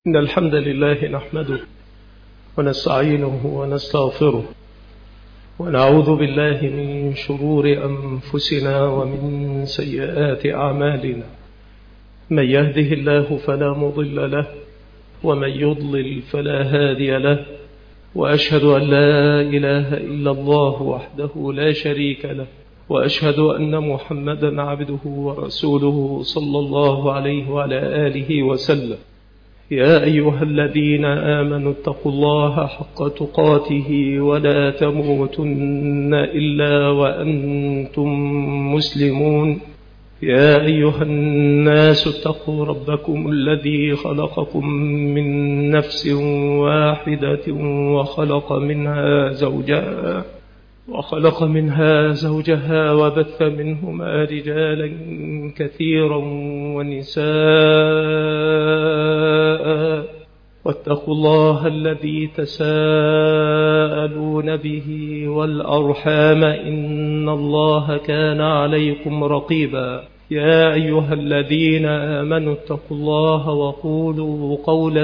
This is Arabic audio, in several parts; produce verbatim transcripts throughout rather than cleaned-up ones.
إن الحمد لله نحمده ونستعينه ونستغفره ونعوذ بالله من شرور أنفسنا ومن سيئات أعمالنا. من يهده الله فلا مضل له ومن يضلل فلا هادي له، وأشهد أن لا إله إلا الله وحده لا شريك له، وأشهد أن محمدا عبده ورسوله صلى الله عليه وعلى آله وسلم. يا أيها الذين آمنوا اتقوا الله حق تقاته ولا تموتن إلا وأنتم مسلمون. يا أيها الناس اتقوا ربكم الذي خلقكم من نفس واحدة وخلق منها زوجها وخلق منها زوجها وبث منهما رجالا كثيرا ونساء، واتقوا الله الذي تساءلون به والأرحام إن الله كان عليكم رقيبا. يا أيها الذين آمنوا اتقوا الله وقولوا قولا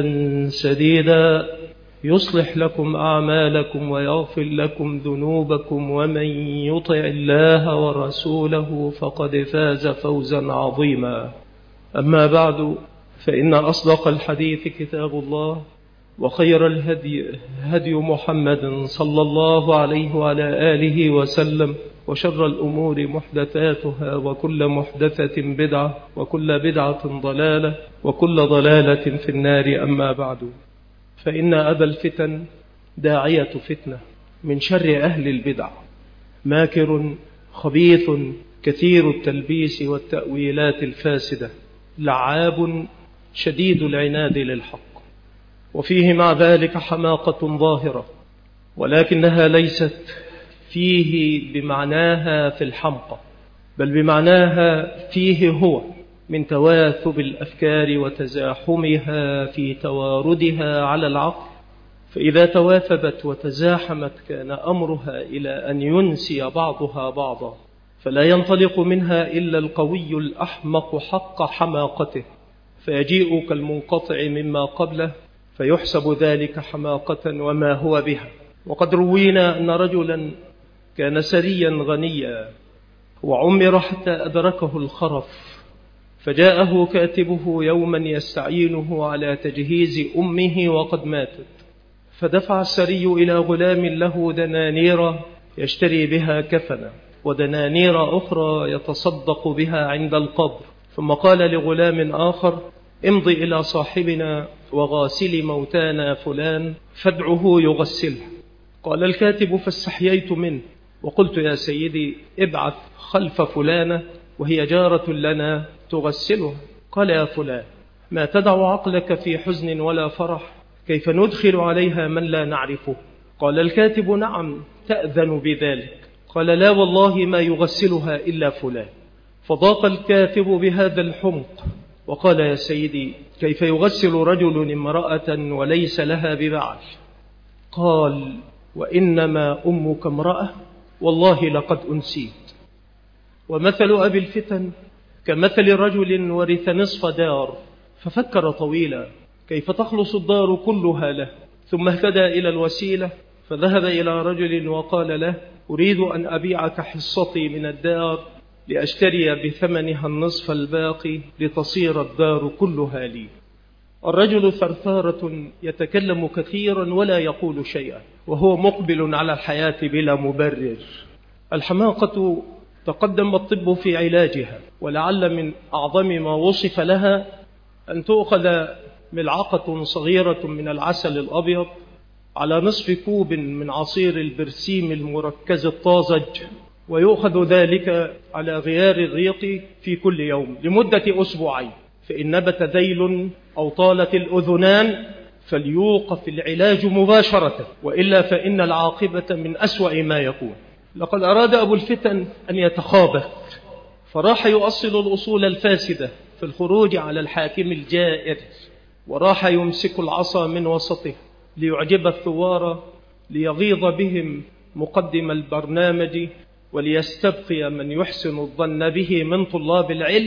سديدا يصلح لكم أعمالكم ويغفر لكم ذنوبكم، ومن يطع الله ورسوله فقد فاز فوزا عظيما. أما بعد، فإن أصدق الحديث كتاب الله، وخير الهدي هدي محمد صلى الله عليه وعلى آله وسلم، وشر الأمور محدثاتها، وكل محدثة بدعة، وكل بدعة ضلالة، وكل ضلالة في النار. أما بعد، فإن أبا الفتن داعية فتنة، من شر أهل البدع، ماكر خبيث كثير التلبيس والتأويلات الفاسدة، لعاب شديد العناد للحق، وفيه مع ذلك حماقة ظاهرة، ولكنها ليست فيه بمعناها في الحمقى، بل بمعناها فيه هو من تواثب الأفكار وتزاحمها في تواردها على العقل. فإذا تواثبت وتزاحمت كان أمرها إلى أن ينسي بعضها بعضا، فلا ينطلق منها إلا القوي الأحمق حق حماقته، فيجيء كالمنقطع مما قبله، فيحسب ذلك حماقة وما هو بها. وقد روينا أن رجلا كان سريا غنيا، وعمر حتى أدركه الخرف، فجاءه كاتبه يوما يستعينه على تجهيز أمه وقد ماتت، فدفع السري إلى غلام له دنانير يشتري بها كفنا، ودنانير أخرى يتصدق بها عند القبر، ثم قال لغلام آخر: امضي إلى صاحبنا وغاسل موتانا فلان فادعه يغسله. قال الكاتب: فاستحييت منه وقلت: يا سيدي، ابعث خلف فلانة وهي جارة لنا تغسله. قال: يا فلان، ما تدع عقلك في حزن ولا فرح، كيف ندخل عليها من لا نعرفه؟ قال الكاتب: نعم، تأذن بذلك. قال: لا والله ما يغسلها إلا فلان. فضاق الكاتب بهذا الحمق وقال: يا سيدي، كيف يغسل رجل امرأة وليس لها ببعل؟ قال: وإنما أمك امرأة، والله لقد أنسيت. ومثل أبي الفتن كمثل رجل ورث نصف دار، ففكر طويلا كيف تخلص الدار كلها له، ثم اهتدى إلى الوسيلة، فذهب إلى رجل وقال له: أريد أن أبيعك حصتي من الدار لأشتري بثمنها النصف الباقي لتصير الدار كلها لي. الرجل ثرثارة يتكلم كثيرا ولا يقول شيئا، وهو مقبل على الحياة بلا مبرر. الحماقة تقدم الطب في علاجها، ولعل من أعظم ما وصف لها أن تؤخذ ملعقة صغيرة من العسل الأبيض على نصف كوب من عصير البرسيم المركز الطازج، ويؤخذ ذلك على غيار الريق في كل يوم لمدة أسبوعين، فإن نبت ذيل أو طالت الأذنان فليوقف العلاج مباشرة، وإلا فإن العاقبة من أسوأ ما يكون. لقد أراد أبو الفتن أن يتخابث، فراح يؤصل الأصول الفاسدة في الخروج على الحاكم الجائر، وراح يمسك العصا من وسطه ليعجب الثوار، ليغيظ بهم مقدم البرنامج، وليستبقي من يحسن الظن به من طلاب العلم،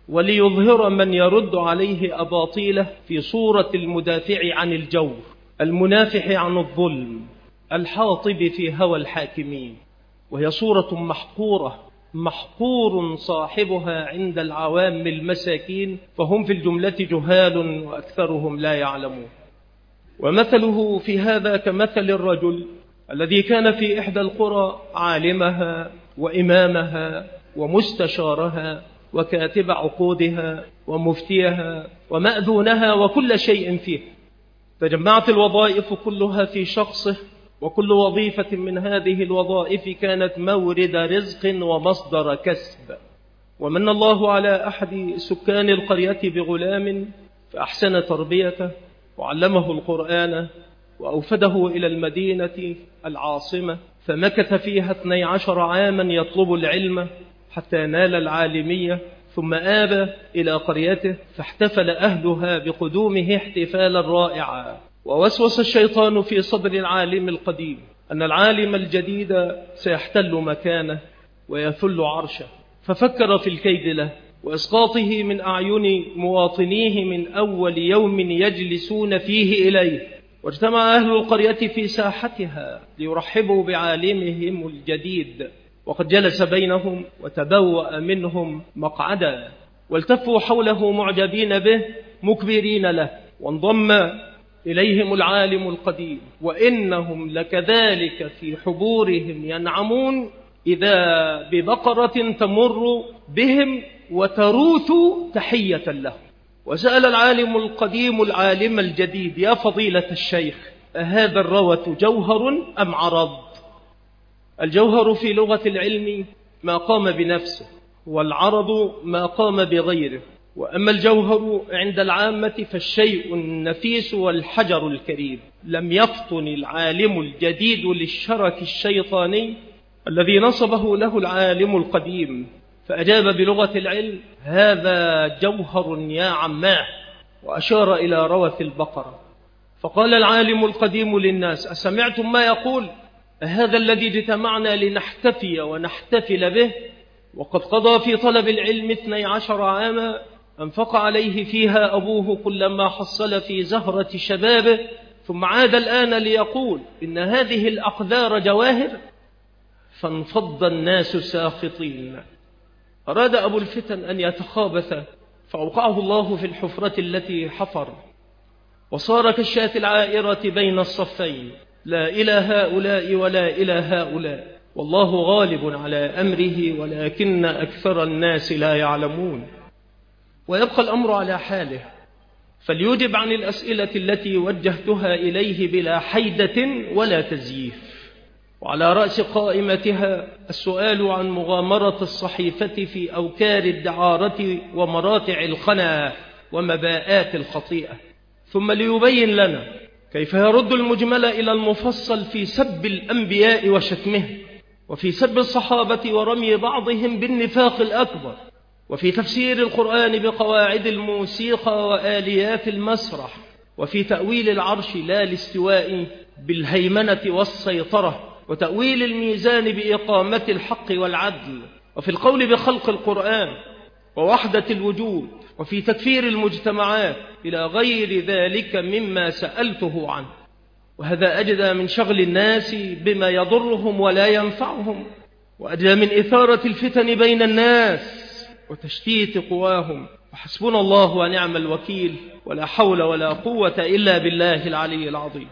وليظهر من يرد عليه أباطيله في صورة المدافع عن الجور، المنافح عن الظلم، الحاطب في هوى الحاكمين. وهي صورة محقورة، محقور صاحبها عند العوام المساكين، فهم في الجملة جهال وأكثرهم لا يعلمون. ومثله في هذا كمثل الرجل الذي كان في إحدى القرى عالمها وإمامها ومستشارها وكاتب عقودها ومفتيها ومأذونها وكل شيء فيه. تجمعت الوظائف كلها في شخصه، وكل وظيفة من هذه الوظائف كانت مورد رزق ومصدر كسب. ومن الله على أحد سكان القرية بغلام فأحسن تربيته وعلمه القرآن وأوفده إلى المدينة العاصمة، فمكث فيها اثني عشر عاما يطلب العلم حتى نال العالمية، ثم آب إلى قريته فاحتفل أهلها بقدومه احتفالا رائعا. ووسوس الشيطان في صدر العالم القديم أن العالم الجديد سيحتل مكانه ويثل عرشه، ففكر في الكيد له وإسقاطه من أعين مواطنيه من أول يوم يجلسون فيه إليه. واجتمع أهل القرية في ساحتها ليرحبوا بعالمهم الجديد، وقد جلس بينهم وتبوأ منهم مقعدا، والتفوا حوله معجبين به مكبرين له. وانضم إليهم العالم القديم وإنهم لكذلك في حبورهم ينعمون، إذا ببقرة تمر بهم وتروث تحية له. وسأل العالم القديم العالم الجديد: يا فضيلة الشيخ، أهذا الروث جوهر أم عرض؟ الجوهر في لغة العلم ما قام بنفسه، والعرض ما قام بغيره. وأما الجوهر عند العامة فالشيء النفيس والحجر الكريم. لم يفطن العالم الجديد للشرك الشيطاني الذي نصبه له العالم القديم، فأجاب بلغة العلم: هذا جوهر يا عماه، وأشار إلى روث البقرة. فقال العالم القديم للناس: أسمعتم ما يقول؟ هذا الذي اجتمعنا لنحتفي ونحتفل به، وقد قضى في طلب العلم اثني عشر عاما أنفق عليه فيها أبوه كلما حصل في زهرة شبابه، ثم عاد الآن ليقول إن هذه الأقذار جواهر. فانفض الناس ساخطين. أراد أبو الفتن أن يتخابث، فأوقعه الله في الحفرة التي حفر، وصار كالشاة العائرة بين الصفين، لا إلى هؤلاء ولا إلى هؤلاء، والله غالب على أمره ولكن أكثر الناس لا يعلمون. ويبقى الأمر على حاله، فليجب عن الأسئلة التي وجهتها إليه بلا حيدة ولا تزييف. وعلى رأس قائمتها السؤال عن مغامرة الصحيفة في أوكار الدعارة ومراتع الخنا ومباءات الخطيئة. ثم ليبين لنا كيف يرد المجمل إلى المفصل في سب الأنبياء وشتمهم، وفي سب الصحابة ورمي بعضهم بالنفاق الأكبر، وفي تفسير القرآن بقواعد الموسيقى وآليات المسرح، وفي تأويل العرش لا الاستواء بالهيمنة والسيطرة، وتأويل الميزان بإقامة الحق والعدل، وفي القول بخلق القرآن ووحدة الوجود، وفي تكفير المجتمعات، إلى غير ذلك مما سألته عنه. وهذا أجدى من شغل الناس بما يضرهم ولا ينفعهم، وأجدى من إثارة الفتن بين الناس وتشتيت قواهم. وحسبنا الله ونعم الوكيل، ولا حول ولا قوة إلا بالله العلي العظيم.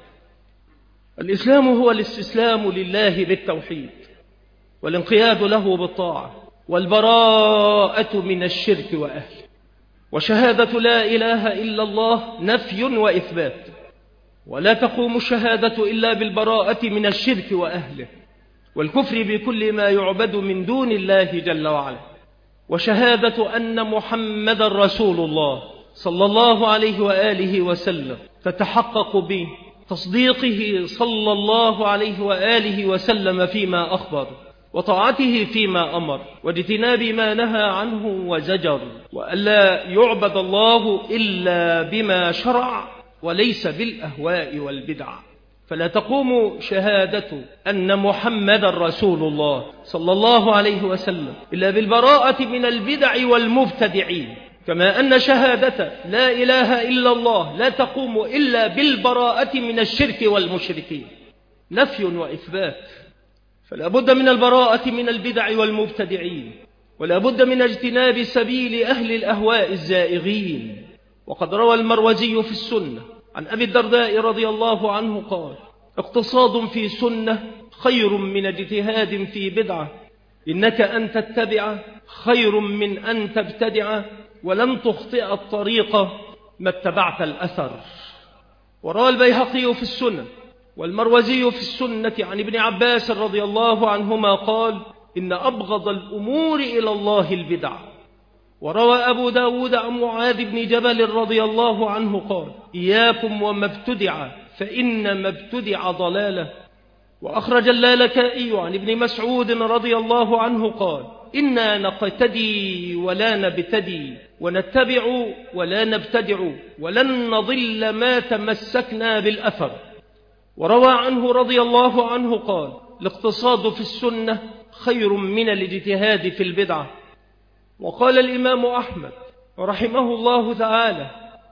الإسلام هو الاستسلام لله بالتوحيد، والانقياد له بالطاعة، والبراءة من الشرك وأهله، وشهادة لا إله إلا الله نفي وإثبات، ولا تقوم الشهادة إلا بالبراءة من الشرك وأهله، والكفر بكل ما يعبد من دون الله جل وعلا، وشهادة أن محمد رسول الله صلى الله عليه وآله وسلم تتحقق به تصديقه صلى الله عليه وآله وسلم فيما أخبر، وطاعته فيما أمر، واجتناب ما نهى عنه وزجر، وألا يعبد الله إلا بما شرع وليس بالأهواء والبدع. فلا تقوم شهادة أن محمد رسول الله صلى الله عليه وسلم إلا بالبراءة من البدع والمبتدعين، كما أن شهادة لا إله إلا الله لا تقوم إلا بالبراءة من الشرك والمشركين، نفي وإثبات، فلا بد من البراءة من البدع والمبتدعين، ولا بد من اجتناب سبيل أهل الأهواء الزائغين. وقد روى المروزي في السنة عن أبي الدرداء رضي الله عنه قال: اقتصاد في سنة خير من اجتهاد في بدعة، إنك أن تتبع خير من أن تبتدع، ولن تخطئ الطريق ما اتبعت الأثر. وروى البيهقي في السنة والمروزي في السنة عن ابن عباس رضي الله عنهما قال: إن أبغض الأمور إلى الله البدع. وروى أبو داود عن معاذ بن جبل رضي الله عنه قال: إياكم وما ابتدع فإن ما ابتدع ضلالة. وأخرج اللالكائي عن ابن مسعود رضي الله عنه قال: إنا نقتدي ولا نبتدي، ونتبع ولا نبتدع، ولن نضل ما تمسكنا بالأثر. وروى عنه رضي الله عنه قال: الاقتصاد في السنة خير من الاجتهاد في البدعة. وقال الإمام أحمد رحمه الله تعالى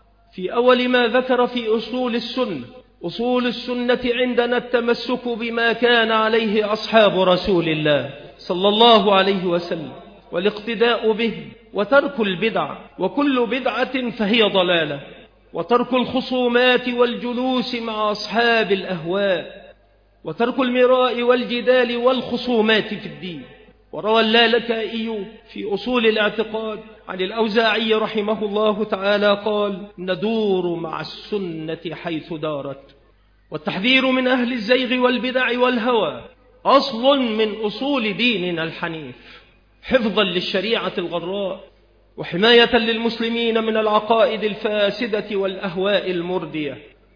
في أول ما ذكر في أصول السنة: أصول السنة عندنا التمسك بما كان عليه أصحاب رسول الله صلى الله عليه وسلم، والاقتداء به، وترك البدع، وكل بدعة فهي ضلالة، وترك الخصومات والجلوس مع أصحاب الأهواء، وترك المراء والجدال والخصومات في الدين. وروى اللالكائي في أصول الاعتقاد عن الأوزاعي رحمه الله تعالى قال: ندور مع السنة حيث دارت. والتحذير من أهل الزيغ والبدع والهوى أصل من أصول ديننا الحنيف، حفظا للشريعة الغراء، وحماية للمسلمين من العقائد الفاسدة والأهواء المردية.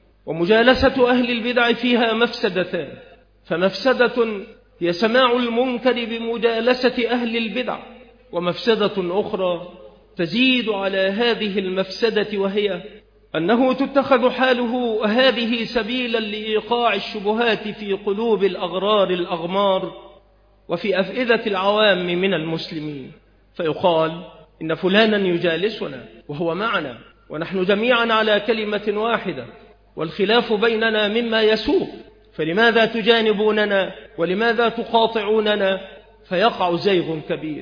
ومجالسة أهل البدع فيها مفسدتان: فمفسدة هي سماع المنكر بمجالسة أهل البدع، ومفسدة أخرى تزيد على هذه المفسدة، وهي أنه تتخذ حاله هذه سبيلا لإيقاع الشبهات في قلوب الأغرار الأغمار وفي أفئدة العوام من المسلمين، فيقال إن فلانا يجالسنا وهو معنا ونحن جميعا على كلمة واحدة، والخلاف بيننا مما يسوء، فلماذا تجانبوننا ولماذا تقاطعوننا؟ فيقع زيغ كبير.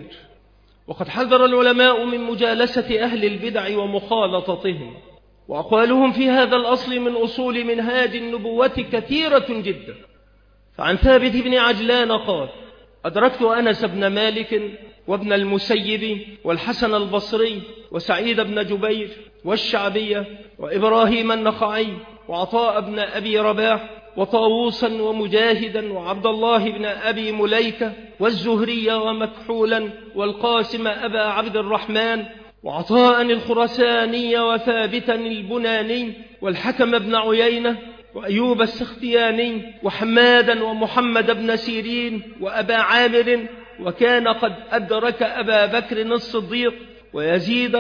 وقد حذر العلماء من مجالسة أهل البدع ومخالطتهم، وأقوالهم في هذا الأصل من أصول منهاج النبوة كثيرة جدا. فعن ثابت بن عجلان قال: أدركت أنس بن مالك وابن المسيب والحسن البصري وسعيد بن جبير والشعبية وإبراهيم النخعي وعطاء بن أبي رباح وطاووسا ومجاهدا وعبد الله بن أبي مليكة والزهري ومكحولا والقاسم أبا عبد الرحمن وعطاء الخرساني وثابتا البناني والحكم بن عيينة وأيوب السختياني وحمادا ومحمد بن سيرين وأبا عامر، وكان قد أدرك أبا بكر الصديق ويزيد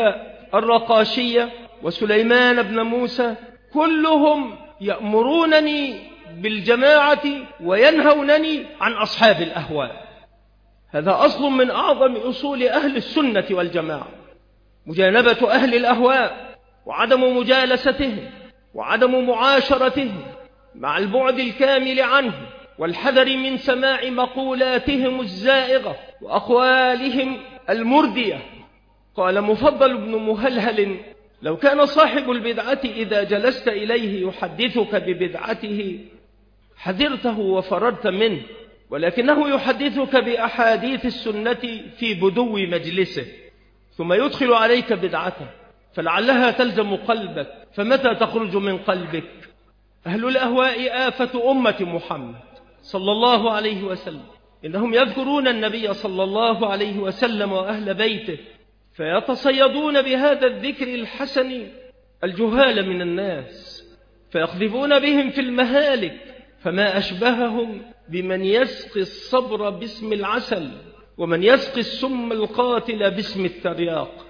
الرقاشية وسليمان بن موسى، كلهم يأمرونني بالجماعة وينهونني عن أصحاب الأهواء. هذا أصل من أعظم أصول أهل السنة والجماعة: مجانبة أهل الأهواء، وعدم مجالستهم، وعدم معاشرتهم، مع البعد الكامل عنه، والحذر من سماع مقولاتهم الزائغة وأقوالهم المردية. قال مفضل بن مهلهل: لو كان صاحب البدعة إذا جلست إليه يحدثك ببدعته حذرته وفررت منه، ولكنه يحدثك بأحاديث السنة في بدو مجلسه، ثم يدخل عليك بدعته فلعلها تلزم قلبك، فمتى تخرج من قلبك؟ أهل الأهواء آفة أمة محمد صلى الله عليه وسلم، إنهم يذكرون النبي صلى الله عليه وسلم وأهل بيته، فيتصيدون بهذا الذكر الحسن الجهال من الناس، فيقذفون بهم في المهالك، فما أشبههم بمن يسقي الصبر باسم العسل، ومن يسقي السم القاتل باسم الترياق.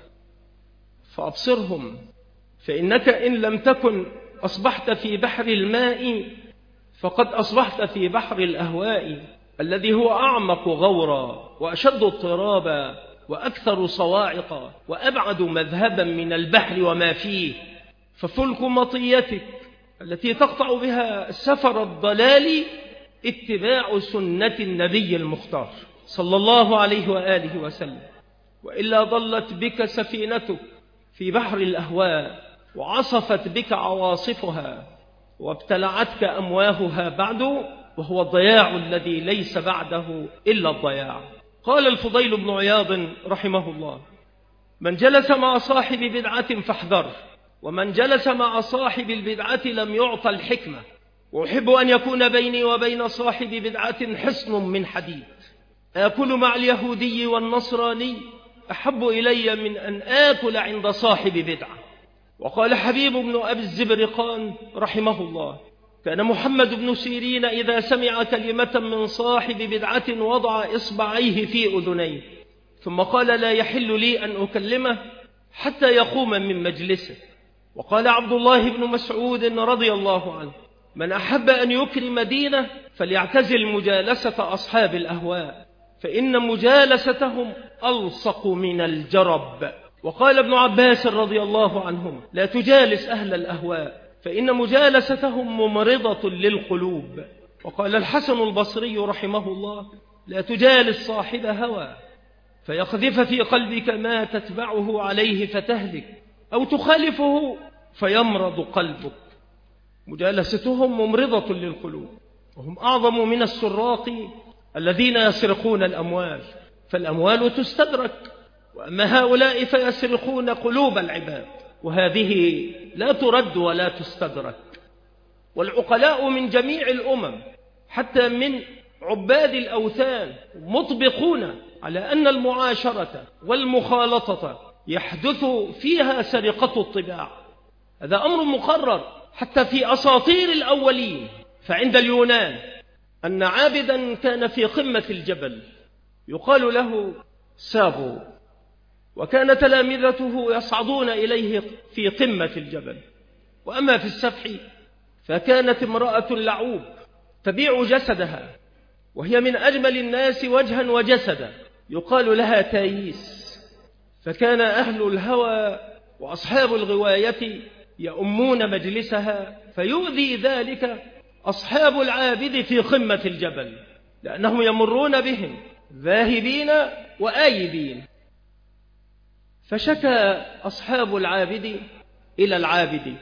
فأبصرهم، فإنك إن لم تكن أصبحت في بحر الماء فقد أصبحت في بحر الأهواء، الذي هو أعمق غورا وأشد اضطرابا وأكثر صواعقا وأبعد مذهبا من البحر وما فيه. ففلك مطيتك التي تقطع بها سفر الضلال اتباع سنة النبي المختار صلى الله عليه وآله وسلم، وإلا ضلت بك سفينتك في بحر الأهواء وعصفت بك عواصفها وابتلعتك أمواهها بعد، وهو الضياع الذي ليس بعده إلا الضياع. قال الفضيل بن عياض رحمه الله: من جلس مع صاحب بدعة فاحذر، ومن جلس مع صاحب البدعة لم يعطى الحكمة. وأحب أن يكون بيني وبين صاحب بدعة حصن من حديد، آكل مع اليهودي والنصراني أحب إلي من أن آكل عند صاحب بدعة. وقال حبيب بن أبي الزبرقان رحمه الله: كان محمد بن سيرين إذا سمع كلمة من صاحب بدعة وضع إصبعيه في أذنيه ثم قال: لا يحل لي أن أكلمه حتى يقوم من مجلسه. وقال عبد الله بن مسعود رضي الله عنه: من أحب أن يكرم دينه فليعتزل مجالسة أصحاب الأهواء، فإن مجالستهم ألصق من الجرب. وقال ابن عباس رضي الله عنهم: لا تجالس أهل الأهواء فإن مجالستهم ممرضة للقلوب. وقال الحسن البصري رحمه الله: لا تجالس صاحب هوى فيقذف في قلبك ما تتبعه عليه فتهلك، أو تخالفه فيمرض قلبك. مجالستهم ممرضة للقلوب، وهم أعظم من السراق الذين يسرقون الأموال، فالأموال تستدرك، وأما هؤلاء فيسرقون قلوب العباد، وهذه لا ترد ولا تستدرك. والعقلاء من جميع الأمم حتى من عباد الأوثان مطبقون على أن المعاشرة والمخالطة يحدث فيها سرقة الطباع. هذا أمر مقرر حتى في أساطير الأولين. فعند اليونان أن عابدا كان في قمة الجبل يقال له سابو، وكان تلامذته يصعدون إليه في قمة الجبل. وأما في السفح فكانت امرأة لعوب تبيع جسدها، وهي من أجمل الناس وجها وجسدا، يقال لها تاييس. فكان أهل الهوى وأصحاب الغواية يؤمون مجلسها، فيؤذي ذلك أصحاب العابد في قمة الجبل، لأنهم يمرون بهم ذاهبين وآيبين. فشكى أصحاب العابد إلى العابد،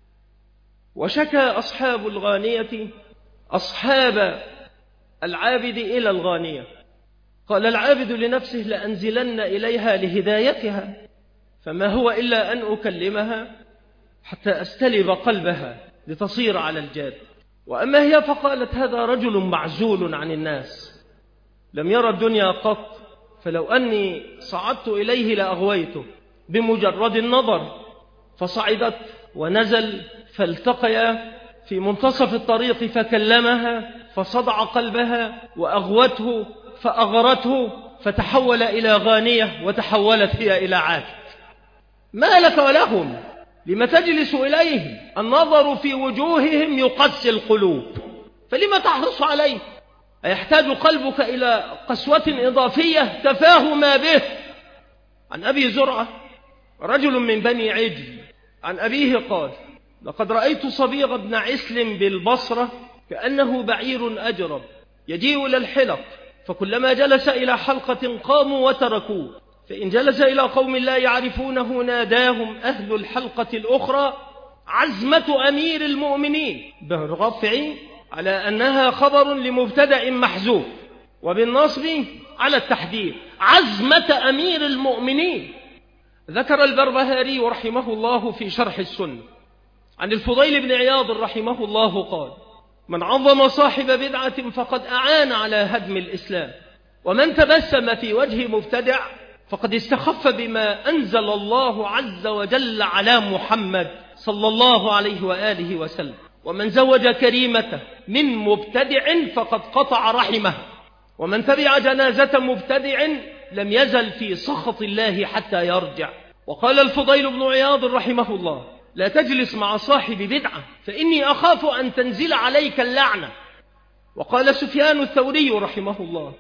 وشكى أصحاب الغانية أصحاب العابد إلى الغانية. قال العابد لنفسه: لأنزلن إليها لهدايتها، فما هو إلا أن أكلمها حتى أستلب قلبها لتصير على الجاد. وأما هي فقالت: هذا رجل معزول عن الناس، لم يرى الدنيا قط، فلو أني صعدت إليه لأغويته بمجرد النظر. فصعدت ونزل فالتقيا في منتصف الطريق، فكلمها فصدع قلبها، وأغوته فأغرته، فتحول إلى غانية وتحولت هي إلى عابد. ما لك ولهم؟ لم تجلس إليهم؟ النظر في وجوههم يقسي القلوب، فلما تحرص عليه؟ أيحتاج قلبك إلى قسوة إضافية كفاه ما به؟ عن أبي زرعة رجل من بني عجل عن أبيه قال: لقد رأيت صبيغ بن عسل بالبصرة كأنه بعير أجرب يجيء إلى الحلق، فكلما جلس إلى حلقة قاموا وتركوه، فإن جلس إلى قوم لا يعرفونه ناداهم أهل الحلقة الأخرى عزمة أمير المؤمنين، بالرفع على أنها خبر لمبتدأ محذوف، وبالنصب على التحديد، عزمة أمير المؤمنين. ذكر البربهاري رحمه الله في شرح السنة عن الفضيل بن عياض رحمه الله قال: من عظم صاحب بدعة فقد أعان على هدم الإسلام، ومن تبسم في وجه مبتدع فقد استخف بما أنزل الله عز وجل على محمد صلى الله عليه وآله وسلم، ومن زوج كريمته من مبتدع فقد قطع رحمه، ومن تبع جنازة مبتدع لم يزل في سخط الله حتى يرجع. وقال الفضيل بن عياض رحمه الله: لا تجلس مع صاحب بدعة فإني أخاف أن تنزل عليك اللعنة. وقال سفيان الثوري رحمه الله: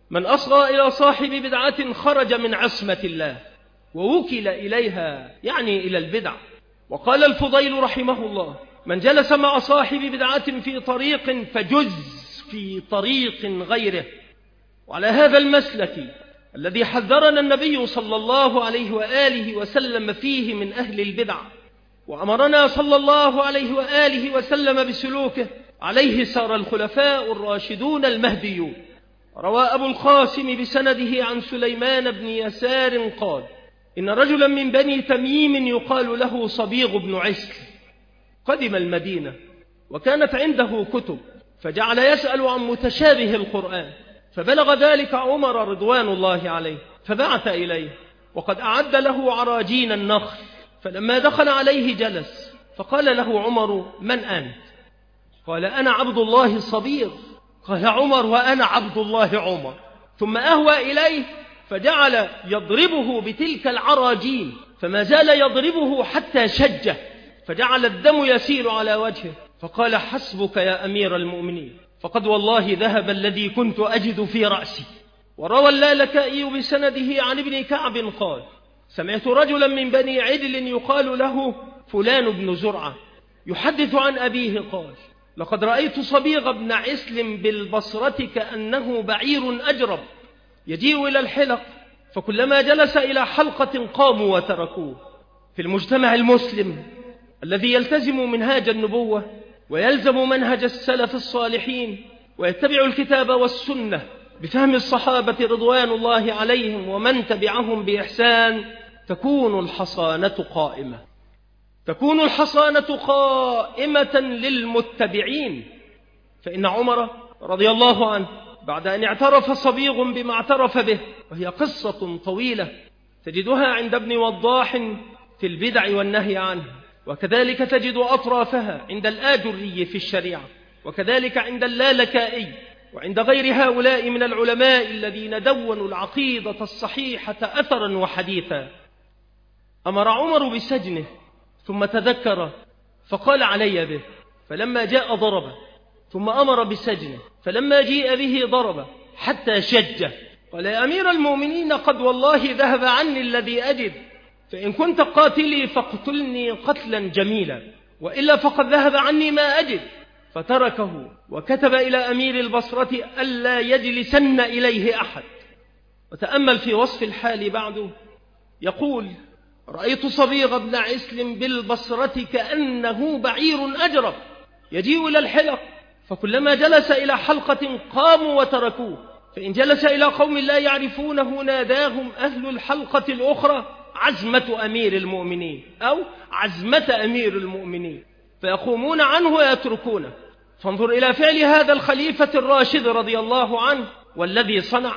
من أصغى إلى صاحب بدعة خرج من عصمة الله ووكل إليها، يعني إلى البدع. وقال الفضيل رحمه الله: من جلس مع صاحب بدعة في طريق فجز في طريق غيره. وعلى هذا المسلك الذي حذرنا النبي صلى الله عليه وآله وسلم فيه من أهل البدع، وأمرنا صلى الله عليه وآله وسلم بسلوكه، عليه سار الخلفاء الراشدون المهديون. روى أبو القاسم بسنده عن سليمان بن يسار قال: إن رجلا من بني تميم يقال له صبيغ بن عسل قدم المدينة، وكانت عنده كتب، فجعل يسأل عن متشابه القرآن، فبلغ ذلك عمر رضوان الله عليه، فبعث إليه وقد أعد له عراجين النخل. فلما دخل عليه جلس، فقال له عمر: من أنت؟ قال: أنا عبد الله الصبيغ. قال عمر: وأنا عبد الله عمر. ثم أهوى إليه فجعل يضربه بتلك العراجين، فما زال يضربه حتى شجه، فجعل الدم يسيل على وجهه، فقال: حسبك يا أمير المؤمنين، فقد والله ذهب الذي كنت أجد في رأسي. وروى اللالكائي بسنده عن ابن كعب قال: سمعت رجلا من بني عدل يقال له فلان بن زرعة يحدث عن أبيه قال: لقد رأيت صبيغ بن عسل بالبصرة كأنه بعير أجرب يجيء إلى الحلق، فكلما جلس إلى حلقة قاموا وتركوه. في المجتمع المسلم الذي يلتزم منهاج النبوة ويلزم منهج السلف الصالحين ويتبع الكتاب والسنة بفهم الصحابة رضوان الله عليهم ومن تبعهم بإحسان، تكون الحصانة قائمة تكون الحصانة قائمة للمتبعين. فإن عمر رضي الله عنه بعد أن اعترف صبيغ بما اعترف به، وهي قصة طويلة تجدها عند ابن وضاح في البدع والنهي عنه، وكذلك تجد أطرافها عند الآجري في الشريعة، وكذلك عند اللالكائي وعند غير هؤلاء من العلماء الذين دونوا العقيدة الصحيحة أثرا وحديثا. أمر عمر بسجنه ثم تذكر فقال: علي به، فلما جاء ضربه، ثم أمر بسجنه، فلما جيء به ضربه حتى شجه. قال: يا أمير المؤمنين، قد والله ذهب عني الذي أجد، فإن كنت قاتلي فاقتلني قتلا جميلا، وإلا فقد ذهب عني ما أجد. فتركه وكتب إلى أمير البصرة ألا يجلسن إليه أحد. وتأمل في وصف الحال بعده، يقول: رأيت صبيغ بن عسل بالبصرة كأنه بعير أجرب يجيء إلى الحلق، فكلما جلس إلى حلقة قاموا وتركوه، فإن جلس إلى قوم لا يعرفونه ناداهم أهل الحلقة الأخرى: عزمة أمير المؤمنين، أو عزمة أمير المؤمنين، فيقومون عنه ويتركونه. فانظر إلى فعل هذا الخليفة الراشد رضي الله عنه والذي صنع.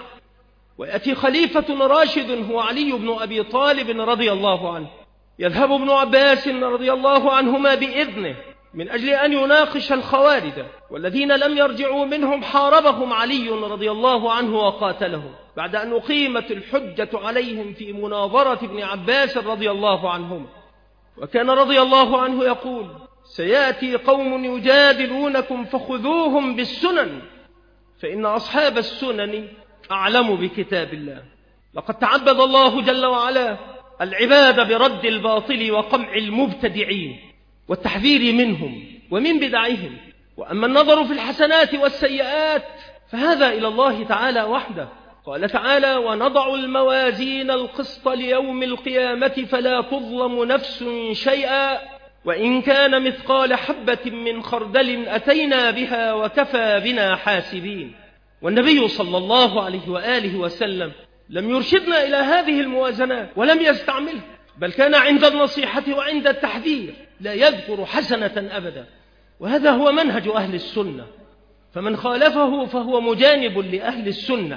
ويأتي خليفة راشد هو علي بن أبي طالب رضي الله عنه، يذهب ابن عباس رضي الله عنهما بإذنه من أجل أن يناقش الخوارج، والذين لم يرجعوا منهم حاربهم علي رضي الله عنه وقاتلهم بعد أن أقيمت الحجة عليهم في مناظرة ابن عباس رضي الله عنهم. وكان رضي الله عنه يقول: سيأتي قوم يجادلونكم فخذوهم بالسنن، فإن أصحاب السنن أعلم بكتاب الله. لقد تعبد الله جل وعلا العباد برد الباطل وقمع المبتدعين والتحذير منهم ومن بدعهم. وأما النظر في الحسنات والسيئات فهذا إلى الله تعالى وحده. قال تعالى: ونضع الموازين القسط ليوم القيامة فلا تظلم نفس شيئا وإن كان مثقال حبة من خردل أتينا بها وكفى بنا حاسبين. والنبي صلى الله عليه وآله وسلم لم يرشدنا إلى هذه الموازنات ولم يستعملها، بل كان عند النصيحة وعند التحذير لا يذكر حسنة أبدا. وهذا هو منهج أهل السنة، فمن خالفه فهو مجانب لأهل السنة،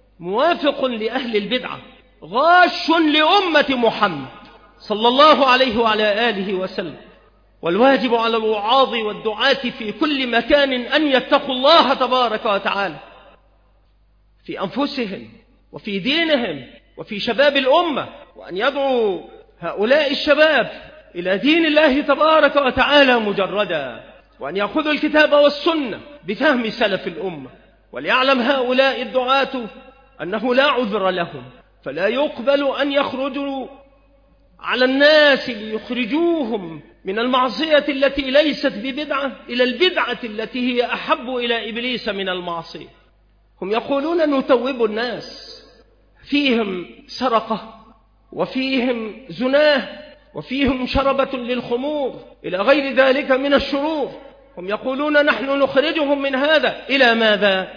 موافق لأهل البدعة، غاش لأمة محمد صلى الله عليه وعلى آله وسلم. والواجب على الوعاظ والدعاة في كل مكان أن يتقوا الله تبارك وتعالى في أنفسهم وفي دينهم وفي شباب الأمة، وأن يدعوا هؤلاء الشباب إلى دين الله تبارك وتعالى مجردا، وأن يأخذوا الكتاب والسنة بفهم سلف الأمة. وليعلم هؤلاء الدعاة أنه لا عذر لهم، فلا يقبل أن يخرجوا على الناس ليخرجوهم من المعصية التي ليست ببدعة إلى البدعة التي هي أحب إلى إبليس من المعصية. هم يقولون نتوب الناس، فيهم سرقة وفيهم زناه وفيهم شربة للخمور إلى غير ذلك من الشرور. هم يقولون نحن نخرجهم من هذا إلى ماذا؟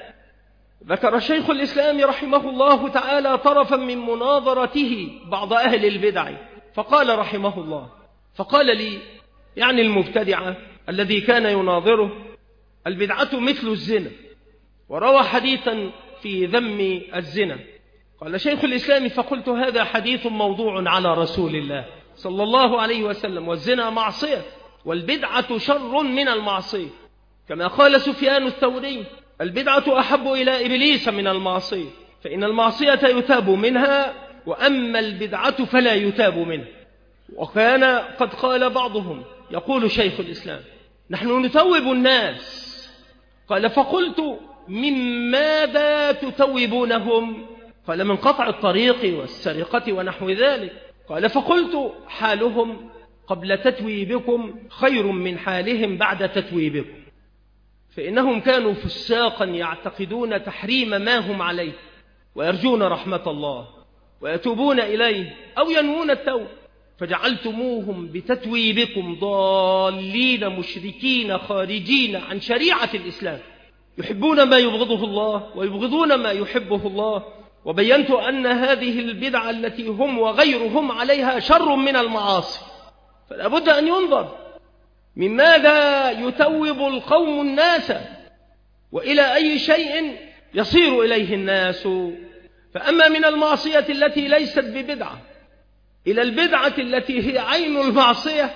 ذكر شيخ الإسلام رحمه الله تعالى طرفا من مناظرته بعض أهل البدع، فقال رحمه الله، فقال لي يعني المبتدعة الذي كان يناظره: البدعة مثل الزنا، وروى حديثا في ذم الزنا. قال شيخ الإسلام: فقلت هذا حديث موضوع على رسول الله صلى الله عليه وسلم، والزنا معصية والبدعة شر من المعصية، كما قال سفيان الثوري: البدعة أحب إلى إبليس من المعصية، فإن المعصية يتاب منها، وأما البدعة فلا يتاب منها. وكان قد قال بعضهم، يقول شيخ الإسلام: نحن نتوب الناس. قال: فقلت: من ماذا تتوبونهم؟ قال: من قطع الطريق والسرقة ونحو ذلك. قال: فقلت: حالهم قبل تتويبكم خير من حالهم بعد تتويبكم، فإنهم كانوا فساقا يعتقدون تحريم ما هم عليه ويرجون رحمة الله ويتوبون إليه أو ينوون التوبة، فجعلتموهم بتتويبكم ضالين مشركين خارجين عن شريعة الإسلام، يحبون ما يبغضه الله ويبغضون ما يحبه الله. وبينت أن هذه البدعة التي هم وغيرهم عليها شر من المعاصي، فلا بد أن ينظر من ماذا يتوب القوم الناس، وإلى أي شيء يصير إليه الناس. فأما من المعصية التي ليست ببدعة إلى البدعة التي هي عين المعصية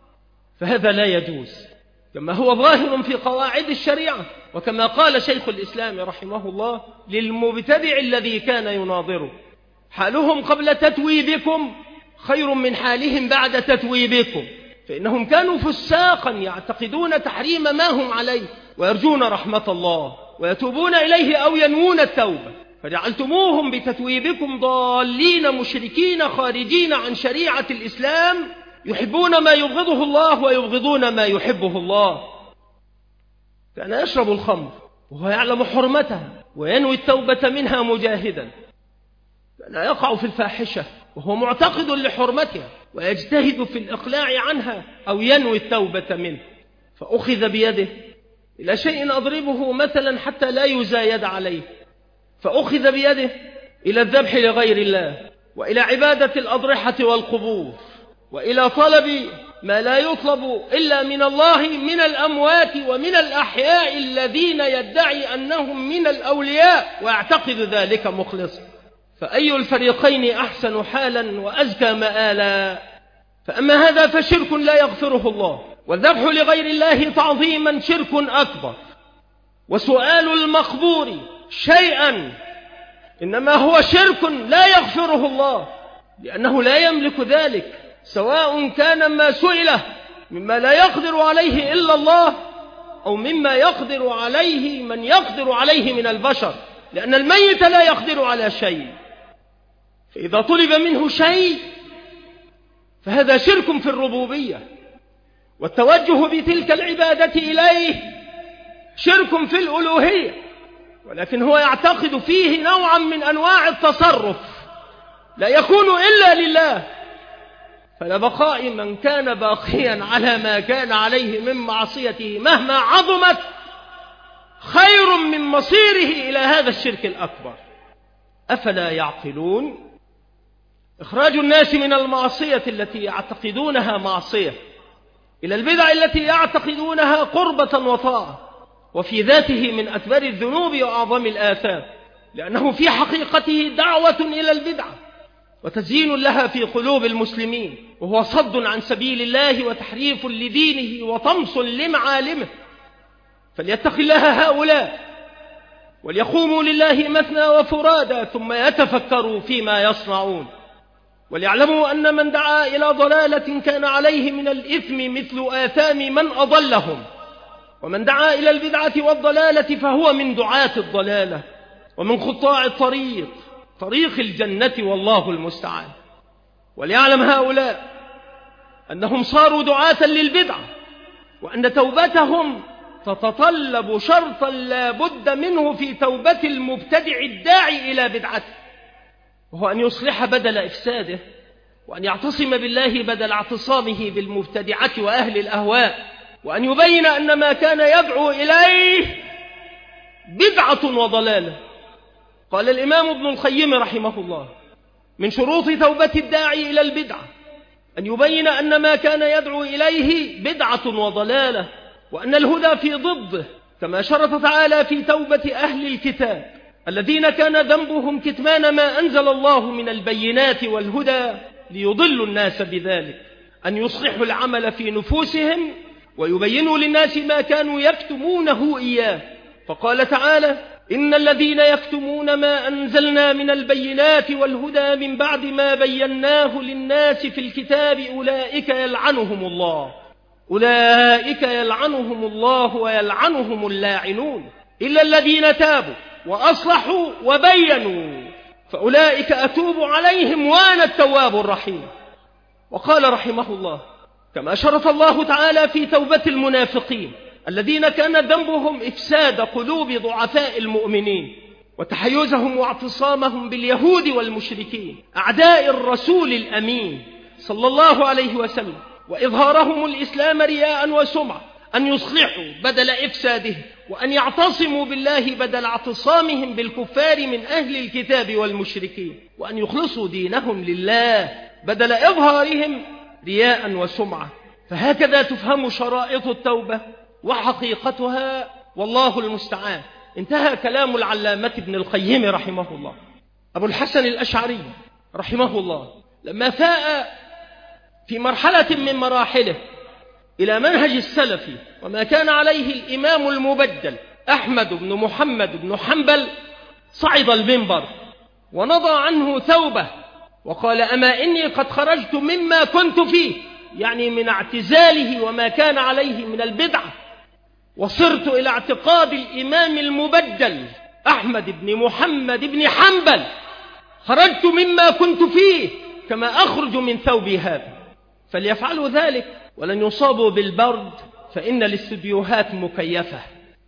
فهذا لا يجوز، كما هو ظاهر في قواعد الشريعة، وكما قال شيخ الإسلام رحمه الله للمبتدع الذي كان يناظره: حالهم قبل تتويبكم خير من حالهم بعد تتويبكم، فإنهم كانوا فساقا يعتقدون تحريم ما هم عليه ويرجون رحمة الله ويتوبون إليه أو ينوون التوبة، فجعلتموهم بتتويبكم ضالين مشركين خارجين عن شريعة الإسلام، يحبون ما يبغضه الله ويبغضون ما يحبه الله. كان يشرب الخمر وهو يعلم حرمتها وينوي التوبة منها مجاهدا، كان يقع في الفاحشة وهو معتقد لحرمتها ويجتهد في الإقلاع عنها أو ينوي التوبة منه، فأخذ بيده إلى شيء أضربه مثلا حتى لا يزايد عليه، فأخذ بيده إلى الذبح لغير الله، وإلى عبادة الأضرحة والقبور، وإلى طلب ما لا يطلب إلا من الله من الأموات ومن الأحياء الذين يدعي أنهم من الأولياء ويعتقد ذلك مخلصا. فأي الفريقين أحسن حالا وأزكى مآلا؟ فأما هذا فشرك لا يغفره الله، والذبح لغير الله تعظيما شرك أكبر، وسؤال المقبور شيئا إنما هو شرك لا يغفره الله، لأنه لا يملك ذلك، سواء كان ما سئله مما لا يقدر عليه إلا الله أو مما يقدر عليه من يقدر عليه من البشر، لأن الميت لا يقدر على شيء، فإذا طلب منه شيء فهذا شرك في الربوبية، والتوجه بتلك العبادة إليه شرك في الألوهية، ولكن هو يعتقد فيه نوعا من أنواع التصرف لا يكون إلا لله، فلبقاء من كان باقيا على ما كان عليه من معصيته مهما عظمت خير من مصيره إلى هذا الشرك الأكبر. أفلا يعقلون؟ إخراج الناس من المعصية التي يعتقدونها معصية إلى البدع التي يعتقدونها قربة وطاعة، وفي ذاته من أكبر الذنوب وأعظم الآثام، لأنه في حقيقته دعوة إلى البدعة وتزيين لها في قلوب المسلمين، وهو صد عن سبيل الله وتحريف لدينه وطمس لمعالمه. فليتق الله هؤلاء وليقوموا لله مثنى وفرادى ثم يتفكروا فيما يصنعون، وليعلموا أن من دعا إلى ضلالة كان عليه من الإثم مثل آثام من أضلهم، ومن دعا إلى البدعة والضلالة فهو من دعاة الضلالة، ومن قطاع الطريق، طريق الجنة والله المستعان. وليعلم هؤلاء أنهم صاروا دعاة للبدعة، وأن توبتهم تتطلب شرطا لا بد منه في توبة المبتدع الداعي إلى بدعته، وهو أن يصلح بدل إفساده، وأن يعتصم بالله بدل اعتصامه بالمبتدعة وأهل الأهواء، وأن يبين أن ما كان يدعو إليه بدعة وضلالة. قال الإمام ابن القيم رحمه الله: من شروط توبة الداعي إلى البدعة أن يبين أن ما كان يدعو إليه بدعة وضلالة، وأن الهدى في ضده، كما شرط تعالى في توبة أهل الكتاب الذين كان ذنبهم كتمان ما أنزل الله من البينات والهدى ليضلوا الناس بذلك، أن يصلحوا العمل في نفوسهم ويبينوا للناس ما كانوا يكتمونه إياه. فقال تعالى: إن الذين يكتمون ما أنزلنا من البينات والهدى من بعد ما بيناه للناس في الكتاب أولئك يلعنهم الله أولئك يلعنهم الله ويلعنهم اللاعنون إلا الذين تابوا وأصلحوا وبينوا فأولئك أتوب عليهم وأنا التواب الرحيم. وقال رحمه الله: كما شرط الله تعالى في توبة المنافقين الذين كان ذنبهم إفساد قلوب ضعفاء المؤمنين وتحيزهم واعتصامهم باليهود والمشركين أعداء الرسول الأمين صلى الله عليه وسلم، وإظهارهم الإسلام رياء وسمعة، أن يصلحوا بدل إفساده، وأن يعتصموا بالله بدل اعتصامهم بالكفار من أهل الكتاب والمشركين، وأن يخلصوا دينهم لله بدل إظهارهم رياء وسمعة. فهكذا تفهم شرائط التوبة وحقيقتها، والله المستعان. انتهى كلام العلامة ابن القيم رحمه الله. أبو الحسن الأشعري رحمه الله لما فاء في مرحلة من مراحله إلى منهج السلف وما كان عليه الإمام المبدل أحمد بن محمد بن حنبل، صعد المنبر ونضى عنه ثوبه وقال: أما إني قد خرجت مما كنت فيه، يعني من اعتزاله وما كان عليه من البدعة، وصرت إلى اعتقاد الإمام المبدل أحمد بن محمد بن حنبل، خرجت مما كنت فيه كما أخرج من ثوبي هذا. فليفعلوا ذلك ولن يصابوا بالبرد، فإن الاستديوهات مكيفة.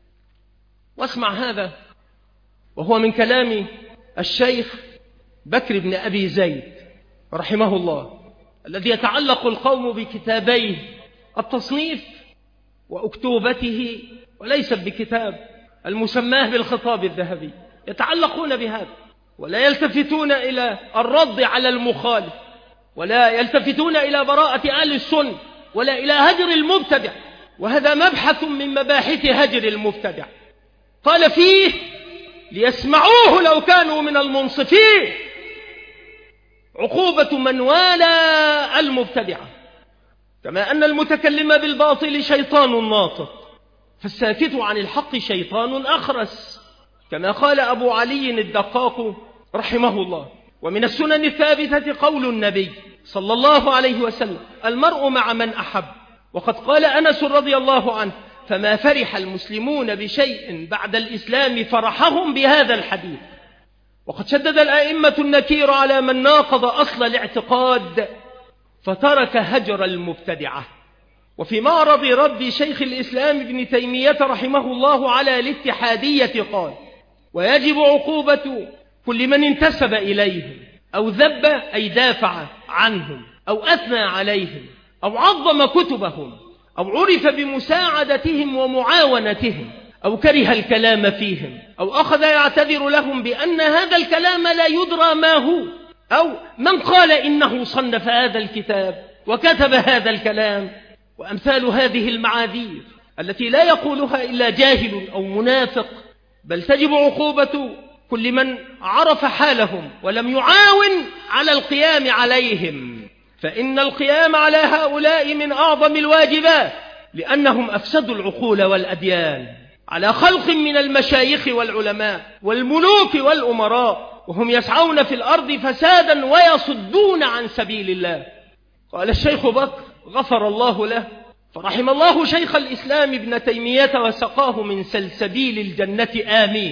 واسمع هذا وهو من كلام الشيخ بكر بن أبي زيد رحمه الله، الذي يتعلق القوم بكتابيه التصنيف وأكتوبته، وليس بكتاب المسماه بالخطاب الذهبي. يتعلقون بهذا ولا يلتفتون إلى الرد على المخالف، ولا يلتفتون إلى براءة أهل السنة، ولا إلى هجر المبتدع. وهذا مبحث من مباحث هجر المبتدع. قال فيه: ليسمعوه لو كانوا من المنصفين، عقوبة من والى المبتدعة. كما أن المتكلم بالباطل شيطان ناطق، فالساكت عن الحق شيطان أخرس، كما قال أبو علي الدقاق رحمه الله. ومن السنن الثابتة قول النبي صلى الله عليه وسلم: المرء مع من أحب. وقد قال أنس رضي الله عنه: فما فرح المسلمون بشيء بعد الإسلام فرحهم بهذا الحديث. وقد شدد الأئمة النكير على من ناقض أصل الاعتقاد فترك هجر المبتدعة. وفي معرض رد شيخ الإسلام ابن تيمية رحمه الله على الاتحادية قال: ويجب عقوبة كل من انتسب إليهم أو ذب أي دافع عنهم أو أثنى عليهم أو عظم كتبهم أو عرف بمساعدتهم ومعاونتهم أو كره الكلام فيهم أو أخذ يعتذر لهم بأن هذا الكلام لا يدرى ما هو، أو من قال إنه صنف هذا الكتاب وكتب هذا الكلام، وأمثال هذه المعاذير التي لا يقولها إلا جاهل أو منافق. بل تجب عقوبة كل من عرف حالهم ولم يعاون على القيام عليهم، فإن القيام على هؤلاء من أعظم الواجبات، لأنهم أفسدوا العقول والأديان على خلق من المشايخ والعلماء والملوك والأمراء، وهم يسعون في الأرض فسادا ويصدون عن سبيل الله. قال الشيخ بكر غفر الله له، فرحم الله شيخ الإسلام ابن تيمية وسقاه من سلسبيل الجنة آمين،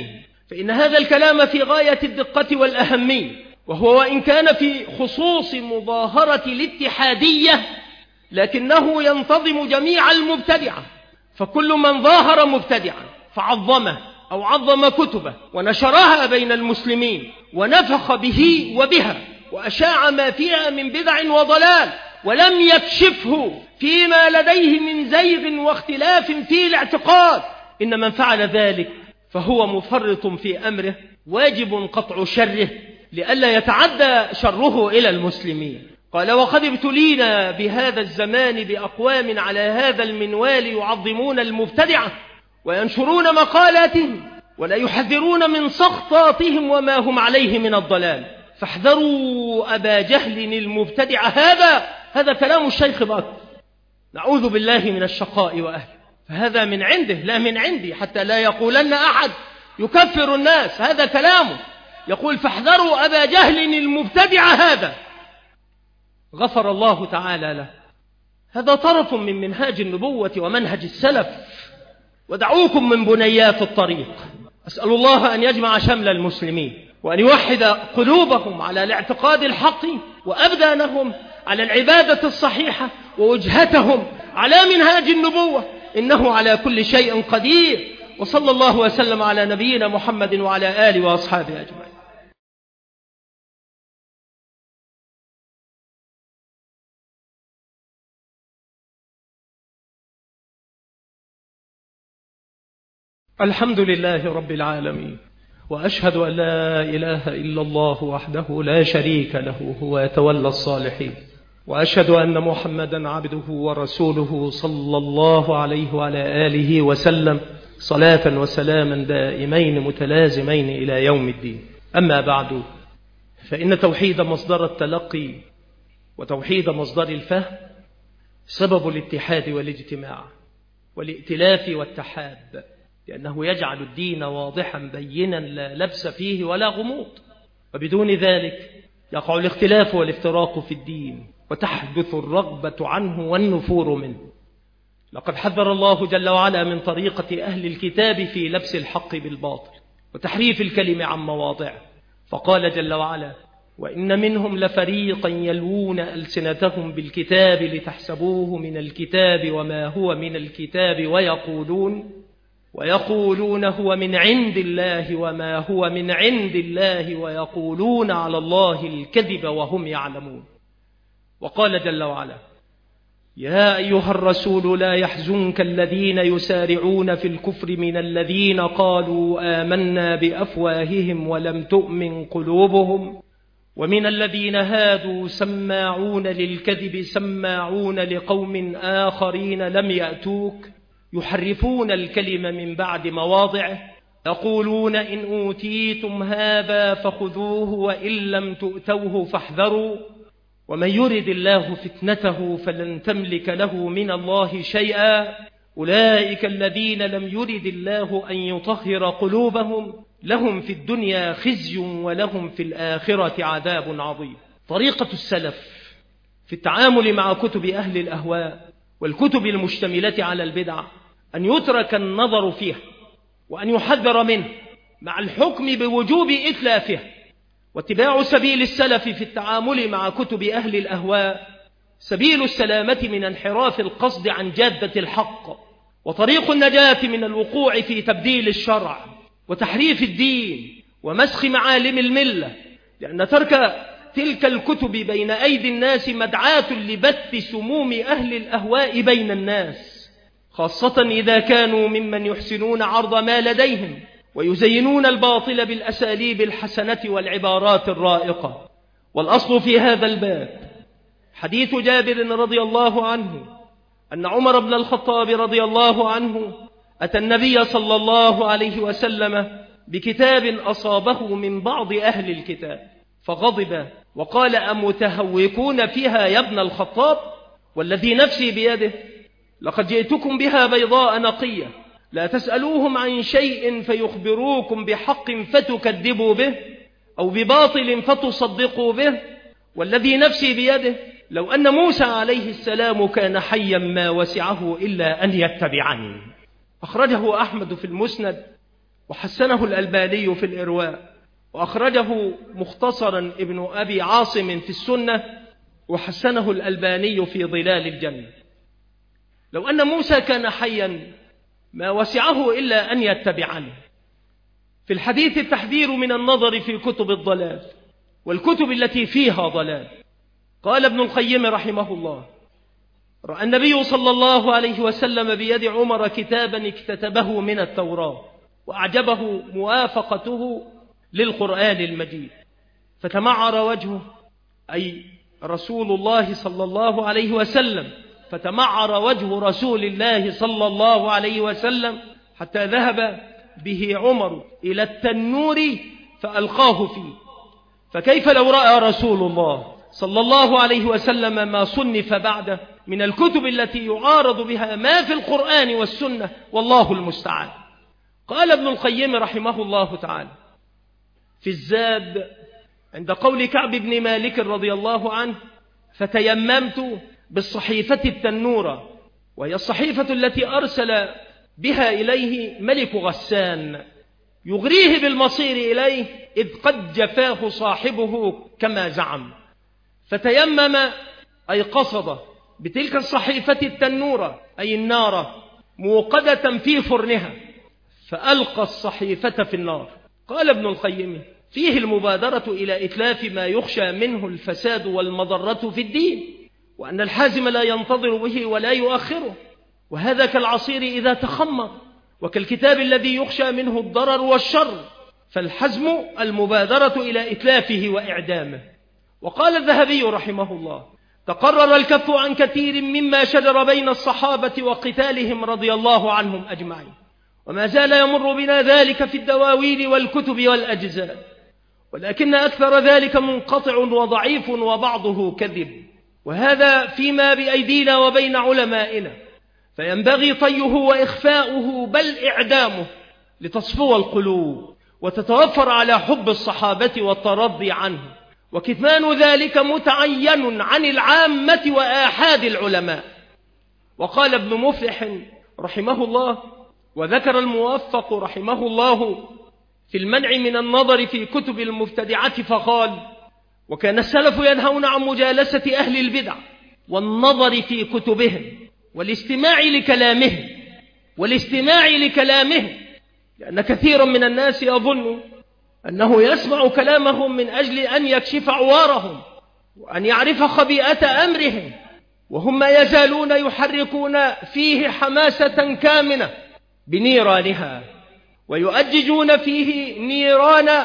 فإن هذا الكلام في غاية الدقة والأهمية، وهو وإن كان في خصوص مظاهرة الاتحادية لكنه ينتظم جميع المبتدعة، فكل من ظاهر مبتدعا فعظمه أو عظم كتبه ونشرها بين المسلمين ونفخ به وبها وأشاع ما فيها من بدع وضلال ولم يكشفه فيما لديه من زيغ واختلاف في الاعتقاد، إن من فعل ذلك فهو مفرط في أمره، واجب قطع شره لئلا يتعدى شره إلى المسلمين. قال: وقد ابتلينا بهذا الزمان بأقوام على هذا المنوال يعظمون المبتدعة وينشرون مقالاتهم ولا يحذرون من سخطاتهم وما هم عليه من الضلال، فاحذروا أبا جهل المبتدع. هذا هذا كلام الشيخ بكر، نعوذ بالله من الشقاء وأهله، فهذا من عنده لا من عندي، حتى لا يقولن أحد يكفر الناس، هذا كلامه. يقول: فاحذروا أبا جهل المبتدع هذا، غفر الله تعالى له. هذا طرف من منهاج النبوة ومنهج السلف، ودعوكم من بنيات الطريق. أسأل الله أن يجمع شمل المسلمين وأن يوحد قلوبهم على الاعتقاد الحق وأبدانهم على العبادة الصحيحة ووجهتهم على منهاج النبوة، إنه على كل شيء قدير. وصلى الله وسلم على نبينا محمد وعلى آله وأصحابه أجمعين. الحمد لله رب العالمين، وأشهد أن لا إله إلا الله وحده لا شريك له، هو يتولى الصالحين، وأشهد أن محمدا عبده ورسوله صلى الله عليه وعلى آله وسلم صلاة وسلاما دائمين متلازمين إلى يوم الدين. أما بعد، فإن توحيد مصدر التلقي وتوحيد مصدر الفهم سبب الاتحاد والاجتماع والائتلاف والتحاب، لأنه يجعل الدين واضحا بينا لا لبس فيه ولا غموض، وبدون ذلك يقع الاختلاف والافتراق في الدين وتحدث الرغبة عنه والنفور منه. لقد حذر الله جل وعلا من طريقة أهل الكتاب في لبس الحق بالباطل وتحريف الكلم عن مواضعه، فقال جل وعلا: وإن منهم لفريقا يلوون ألسنتهم بالكتاب لتحسبوه من الكتاب وما هو من الكتاب ويقولون ويقولون هو من عند الله وما هو من عند الله ويقولون على الله الكذب وهم يعلمون. وقال جل وعلا: يا أيها الرسول لا يحزنك الذين يسارعون في الكفر من الذين قالوا آمنا بأفواههم ولم تؤمن قلوبهم ومن الذين هادوا سماعون للكذب سماعون لقوم آخرين لم يأتوك يحرفون الكلم من بعد مواضعه يقولون إن أوتيتم هذا فخذوه وإن لم تؤتوه فاحذروا ومن يرد الله فتنته فلن تملك له من الله شيئا أولئك الذين لم يرد الله أن يطهر قلوبهم لهم في الدنيا خزي ولهم في الآخرة عذاب عظيم. طريقة السلف في التعامل مع كتب أهل الأهواء والكتب المشتملة على البدع أن يترك النظر فيها وأن يحذر منه مع الحكم بوجوب إتلافه، واتباع سبيل السلف في التعامل مع كتب أهل الأهواء سبيل السلامة من انحراف القصد عن جادة الحق، وطريق النجاة من الوقوع في تبديل الشرع وتحريف الدين ومسخ معالم الملة، لأن ترك تلك الكتب بين أيدي الناس مدعاة لبث سموم أهل الأهواء بين الناس، خاصة إذا كانوا ممن يحسنون عرض ما لديهم ويزينون الباطل بالأساليب الحسنة والعبارات الرائقة. والأصل في هذا الباب حديث جابر رضي الله عنه أن عمر بن الخطاب رضي الله عنه أتى النبي صلى الله عليه وسلم بكتاب أصابه من بعض أهل الكتاب فغضب وقال: أمتهوكون فيها يا ابن الخطاب؟ والذي نفسي بيده لقد جئتكم بها بيضاء نقية، لا تسألوهم عن شيء فيخبروكم بحق فتكذبوا به أو بباطل فتصدقوا به، والذي نفسي بيده لو أن موسى عليه السلام كان حيا ما وسعه إلا أن يتبعني. أخرجه أحمد في المسند وحسنه الألباني في الإرواء، وأخرجه مختصرا ابن أبي عاصم في السنة، وحسنه الألباني في ظلال الجنة. لو أن موسى كان حيا ما وسعه إلا أن يتبعني. في الحديث التحذير من النظر في كتب الضلال والكتب التي فيها ضلال. قال ابن القيم رحمه الله: رأى النبي صلى الله عليه وسلم بيد عمر كتابا اكتتبه من التوراة، وأعجبه موافقته للقرآن المجيد، فتمعر وجهه، أي رسول الله صلى الله عليه وسلم، فتمعر وجه رسول الله صلى الله عليه وسلم حتى ذهب به عمر إلى التنور فألقاه فيه. فكيف لو رأى رسول الله صلى الله عليه وسلم ما صنف بعده من الكتب التي يعارض بها ما في القرآن والسنة، والله المستعان. قال ابن القيم رحمه الله تعالى في الزاد عند قول كعب بن مالك رضي الله عنه: فتيممت بالصحيفة التنورة، وهي الصحيفة التي أرسل بها إليه ملك غسان يغريه بالمصير إليه إذ قد جفاه صاحبه كما زعم. فتيمم أي قصد بتلك الصحيفة التنورة أي النار موقدة في فرنها، فألقى الصحيفة في النار. قال ابن القيم: فيه المبادرة إلى إتلاف ما يخشى منه الفساد والمضرة في الدين، وأن الحازم لا ينتظر به ولا يؤخره، وهذا كالعصير إذا تخمر، وكالكتاب الذي يخشى منه الضرر والشر، فالحزم المبادرة إلى إتلافه وإعدامه. وقال الذهبي رحمه الله: تقرر الكف عن كثير مما شجر بين الصحابة وقتالهم رضي الله عنهم أجمعين، وما زال يمر بنا ذلك في الدواوين والكتب والأجزاء، ولكن أكثر ذلك منقطع وضعيف وبعضه كذب، وهذا فيما بأيدينا وبين علمائنا، فينبغي طيه وإخفاؤه بل إعدامه لتصفو القلوب وتتوفر على حب الصحابة والترضي عنه، وكتمان ذلك متعين عن العامة وآحاد العلماء. وقال ابن مفلح رحمه الله: وذكر الموفق رحمه الله في المنع من النظر في كتب المبتدعة فقال: وكان السلف ينهون عن مجالسة أهل البدع والنظر في كتبهم والاستماع لكلامهم والاستماع لكلامهم لأن كثيرا من الناس يظن أنه يسمع كلامهم من أجل أن يكشف عوارهم وأن يعرف خبيئة أمرهم، وهم ما يزالون يحركون فيه حماسة كامنة بنيرانها، ويؤججون فيه نيران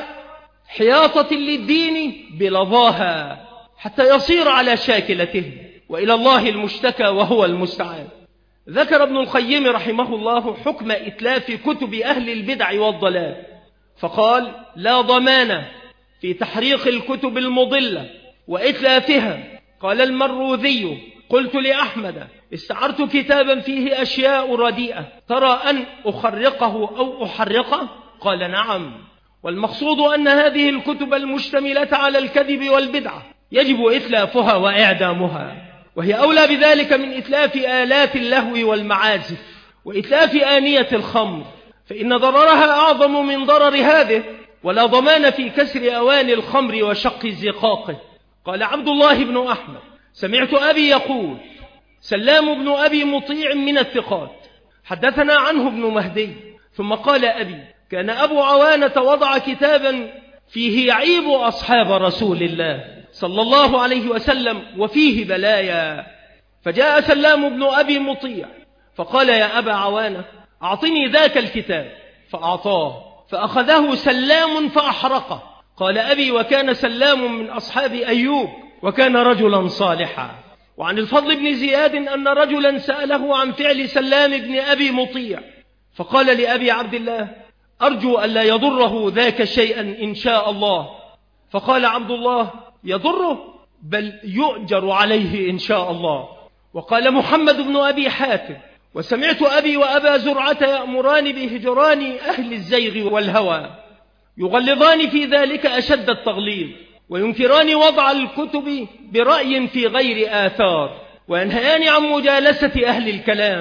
حياطة للدين بلظاها حتى يصير على شاكلتهم، وإلى الله المشتكى وهو المستعان. ذكر ابن القيم رحمه الله حكم إتلاف كتب أهل البدع والضلال، فقال: لا ضمان في تحريق الكتب المضلة وإتلافها. قال المروذي: قلت لأحمد: استعرت كتابا فيه أشياء رديئة، ترى أن أخرقه أو أحرقه؟ قال: نعم. والمقصود أن هذه الكتب المشتملة على الكذب والبدعة يجب إتلافها وإعدامها، وهي أولى بذلك من إتلاف آلات اللهو والمعازف وإتلاف آنية الخمر، فإن ضررها أعظم من ضرر هذه، ولا ضمان في كسر أواني الخمر وشق زقاقه. قال عبد الله بن أحمد: سمعت أبي يقول: سلام بن أبي مطيع من الثقات، حدثنا عنه ابن مهدي. ثم قال أبي: كان أبو عوانة وضع كتابا فيه يعيب أصحاب رسول الله صلى الله عليه وسلم وفيه بلايا، فجاء سلام بن أبي مطيع فقال: يا أبا عوانة، أعطني ذاك الكتاب، فأعطاه، فأخذه سلام فأحرقه. قال أبي: وكان سلام من أصحاب أيوب وكان رجلا صالحا. وعن الفضل بن زياد أن رجلا سأله عن فعل سلام بن أبي مطيع، فقال لأبي عبد الله: أرجو أن لا يضره ذاك شيئا إن شاء الله. فقال عبد الله: يضره؟ بل يؤجر عليه إن شاء الله. وقال محمد بن أبي حاتم: وسمعت أبي وأبا زرعة يأمران بهجران أهل الزيغ والهوى، يغلظان في ذلك أشد التغليظ، وينكران وضع الكتب برأي في غير آثار، وينهيان عن مجالسة أهل الكلام،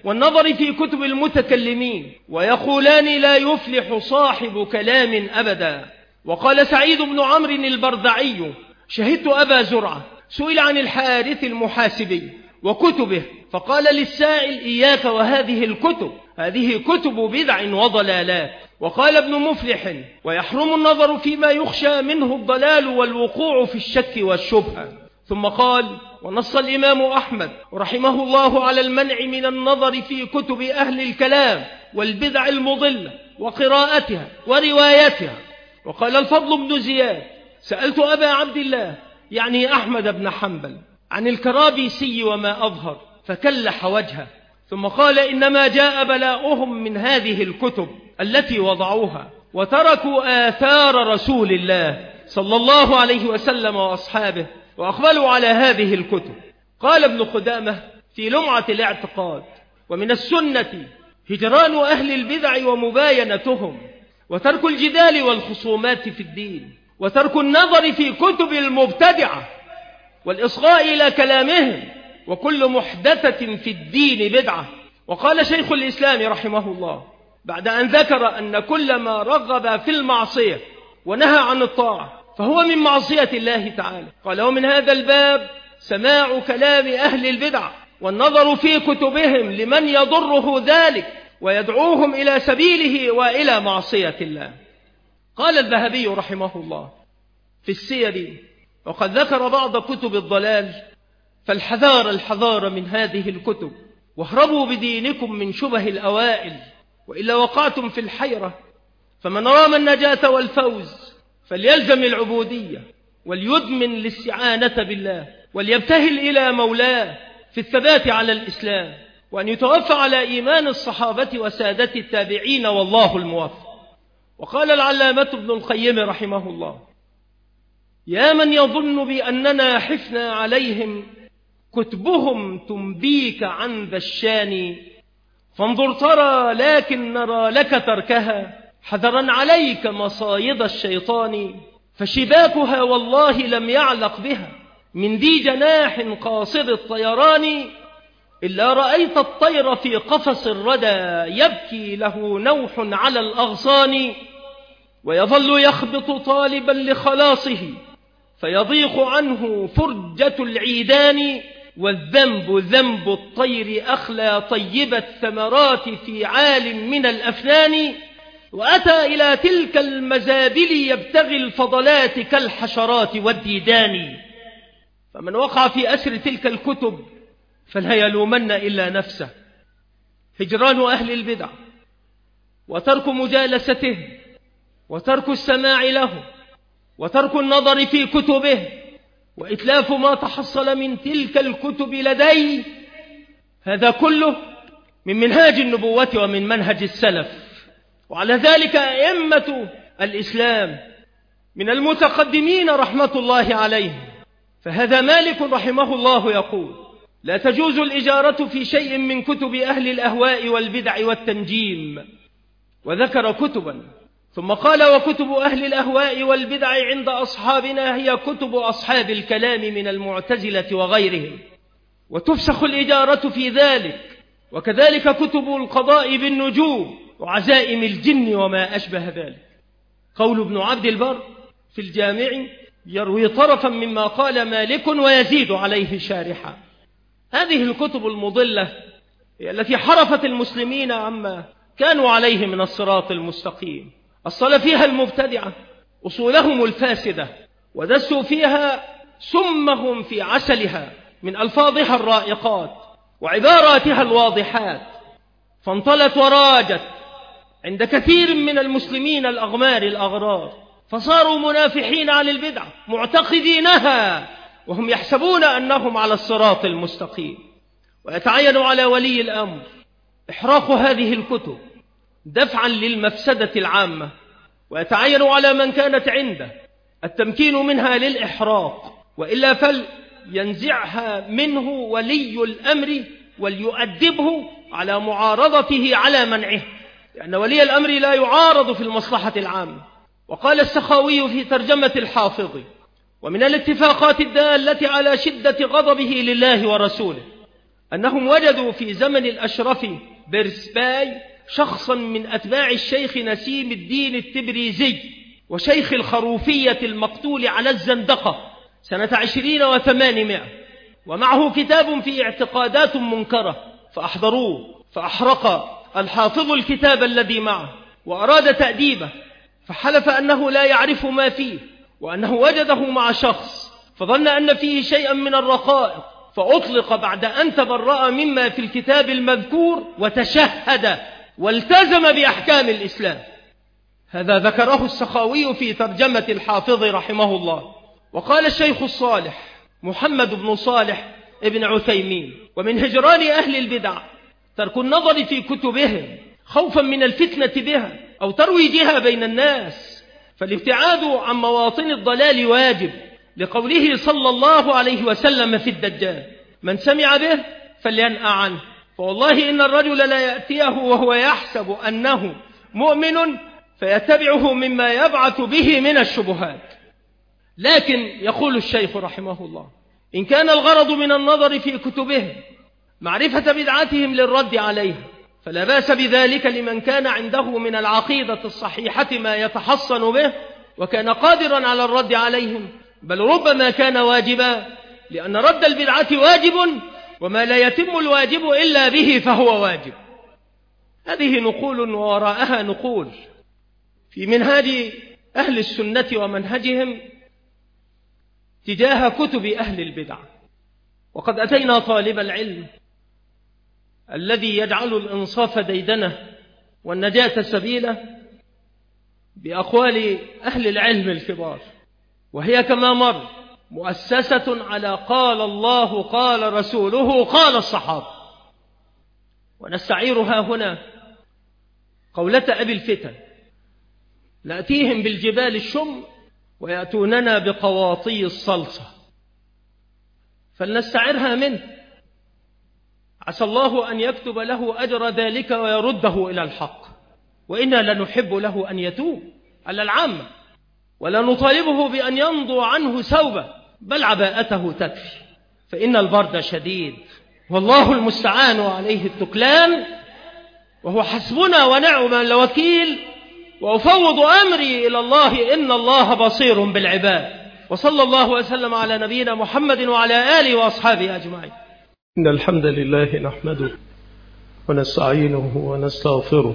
والنظر في كتب المتكلمين، ويقولان لا يفلح صاحب كلام أبدا. وقال سعيد بن عمرو البردعي: شهدت أبا زرعة سئل عن الحارث المحاسبي وكتبه فقال للسائل: إياك وهذه الكتب، هذه كتب بدع وضلالات. وقال ابن مفلح: ويحرم النظر فيما يخشى منه الضلال والوقوع في الشك والشبهة. ثم قال: ونص الإمام أحمد رحمه الله على المنع من النظر في كتب أهل الكلام والبدع المضلة وقراءتها وروايتها. وقال الفضل بن زياد: سألت أبا عبد الله يعني أحمد بن حنبل عن الكرابيسي وما أظهر، فكلح وجهه، ثم قال: إنما جاء بلاؤهم من هذه الكتب التي وضعوها، وتركوا آثار رسول الله صلى الله عليه وسلم وأصحابه وأقبلوا على هذه الكتب. قال ابن قدامة في لمعة الاعتقاد: ومن السنة هجران أهل البدع ومباينتهم، وترك الجدال والخصومات في الدين، وترك النظر في كتب المبتدعة والإصغاء إلى كلامهم، وكل محدثة في الدين بدعة. وقال شيخ الإسلام رحمه الله بعد أن ذكر أن كل ما رغب في المعصية ونهى عن الطاعة فهو من معصية الله تعالى، قال: ومن هذا الباب سماع كلام أهل البدع والنظر في كتبهم لمن يضره ذلك ويدعوهم إلى سبيله وإلى معصية الله. قال الذهبي رحمه الله في السير: وقد ذكر بعض كتب الضلال، فالحذار الحذار من هذه الكتب، واهربوا بدينكم من شبه الأوائل، وإلا وقعتم في الحيرة. فمن رام النجاة والفوز فليلزم العبودية، وليدمن الاستعانة بالله، وليبتهل إلى مولاه في الثبات على الإسلام، وأن يتوفى على إيمان الصحابة وسادة التابعين، والله الموفق. وقال العلامة ابن القيم رحمه الله: يا من يظن بأننا حفنا عليهم كتبهم تنبيك عن ذا الشان، فانظر ترى لكن نرى لك تركها حذرا عليك مصايد الشيطان، فشباكها والله لم يعلق بها من ذي جناح قاصر الطيران، إلا رأيت الطير في قفص الردى يبكي له نوح على الأغصان، ويظل يخبط طالبا لخلاصه فيضيق عنه فرجة العيدان، والذنب ذنب الطير أخلى طيب الثمرات في عال من الأفنان، وأتى إلى تلك المزابل يبتغي الفضلات كالحشرات والديدان. فمن وقع في أسر تلك الكتب فلا يلومن إلا نفسه. هجران أهل البدع، وترك مجالسته، وترك السماع له، وترك النظر في كتبه، وإتلاف ما تحصل من تلك الكتب لديه، هذا كله من منهاج النبوة ومن منهج السلف. وعلى ذلك أئمة الإسلام من المتقدمين رحمة الله عليهم. فهذا مالك رحمه الله يقول: لا تجوز الإجارة في شيء من كتب أهل الأهواء والبدع والتنجيم، وذكر كتبا، ثم قال: وكتب أهل الأهواء والبدع عند أصحابنا هي كتب أصحاب الكلام من المعتزلة وغيرهم، وتفسخ الإجارة في ذلك، وكذلك كتب القضاء بالنجوم وعزائم الجن وما أشبه ذلك. قول ابن عبد البر في الجامع يروي طرفا مما قال مالك ويزيد عليه شارحا. هذه الكتب المضلة هي التي حرفت المسلمين عما كانوا عليه من الصراط المستقيم، أصل فيها المبتدعة أصولهم الفاسدة، ودسوا فيها سمهم في عسلها من ألفاظها الرائقات وعباراتها الواضحات، فانطلت وراجت عند كثير من المسلمين الأغمار الأغرار، فصاروا منافحين عن البدعة معتقدينها وهم يحسبون أنهم على الصراط المستقيم. ويتعين على ولي الأمر إحراق هذه الكتب دفعا للمفسدة العامة، ويتعين على من كانت عنده التمكين منها للإحراق، وإلا فلينزعها منه ولي الأمر وليؤدبه على معارضته على منعه، لأن ولي الأمر لا يعارض في المصلحة العامة. وقال السخاوي في ترجمة الحافظ: ومن الاتفاقات الدالة على شدة غضبه لله ورسوله أنهم وجدوا في زمن الأشرف بيرسباي شخصا من أتباع الشيخ نسيم الدين التبريزي وشيخ الخروفية المقتول على الزندقة سنة عشرين وثمانمائة، ومعه كتاب فيه اعتقادات منكرة، فأحضروه فأحرق الحافظ الكتاب الذي معه وأراد تأديبه، فحلف أنه لا يعرف ما فيه، وأنه وجده مع شخص فظن أن فيه شيئا من الرقائق، فأطلق بعد أن تبرأ مما في الكتاب المذكور وتشهد والتزم بأحكام الإسلام. هذا ذكره السخاوي في ترجمة الحافظ رحمه الله. وقال الشيخ الصالح محمد بن صالح ابن عثيمين: ومن هجران أهل البدع ترك النظر في كتبهم خوفا من الفتنة بها أو ترويجها بين الناس، فالابتعاد عن مواطن الضلال واجب، لقوله صلى الله عليه وسلم في الدجال: من سمع به فلينأ عنه، فوالله إن الرجل لا يأتيه وهو يحسب أنه مؤمن فيتبعه مما يبعث به من الشبهات. لكن يقول الشيخ رحمه الله: إن كان الغرض من النظر في كتبهم معرفة بدعتهم للرد عليها فلا بأس بذلك لمن كان عنده من العقيدة الصحيحة ما يتحصن به وكان قادرا على الرد عليهم، بل ربما كان واجبا، لأن رد البدعة واجب، وما لا يتم الواجب إلا به فهو واجب. هذه نقول ووراءها نقول في منهاج أهل السنة ومنهجهم تجاه كتب أهل البدع. وقد أتينا طالب العلم الذي يجعل الإنصاف ديدنه والنجاة سبيله بأقوال أهل العلم الكبار، وهي كما مر مؤسسة على قال الله قال رسوله قال الصحابة. ونستعيرها هنا قولة أبي الفتن: نأتيهم بالجبال الشم ويأتوننا بقواطي الصلصة، فلنستعرها منه، عسى الله أن يكتب له أجر ذلك ويرده إلى الحق، وإنا لنحب له أن يتوب على العامة، ولا نطالبه بأن يمضوا عنه ثوبه، بل عباءته تكفي، فإن البرد شديد والله المستعان عليه التكلان، وهو حسبنا ونعم الوكيل، وأفوض أمري إلى الله إن الله بصير بالعباد. وصلى الله وسلم على نبينا محمد وعلى آله وأصحابه أجمعين. إن الحمد لله نحمده ونستعينه ونستغفره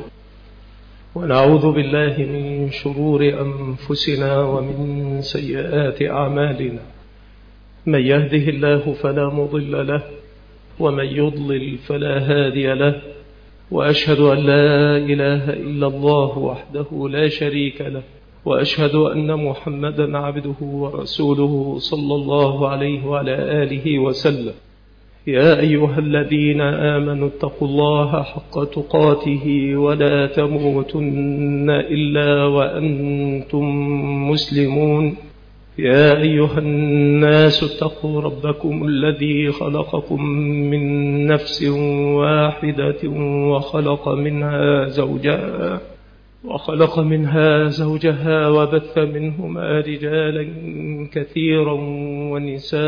ونعوذ بالله من شرور أنفسنا ومن سيئات أعمالنا، من يهده الله فلا مضل له ومن يضلل فلا هادي له، وأشهد أن لا إله إلا الله وحده لا شريك له، وأشهد أن محمدا عبده ورسوله صلى الله عليه وعلى آله وسلم. يا أيها الذين آمنوا اتقوا الله حق تقاته ولا تموتن إلا وأنتم مسلمون. يا أيها الناس اتقوا ربكم الذي خلقكم من نفس واحدة وخلق منها زوجها وخلق منها زوجها وبث منهما رجالا كثيرا ونساء،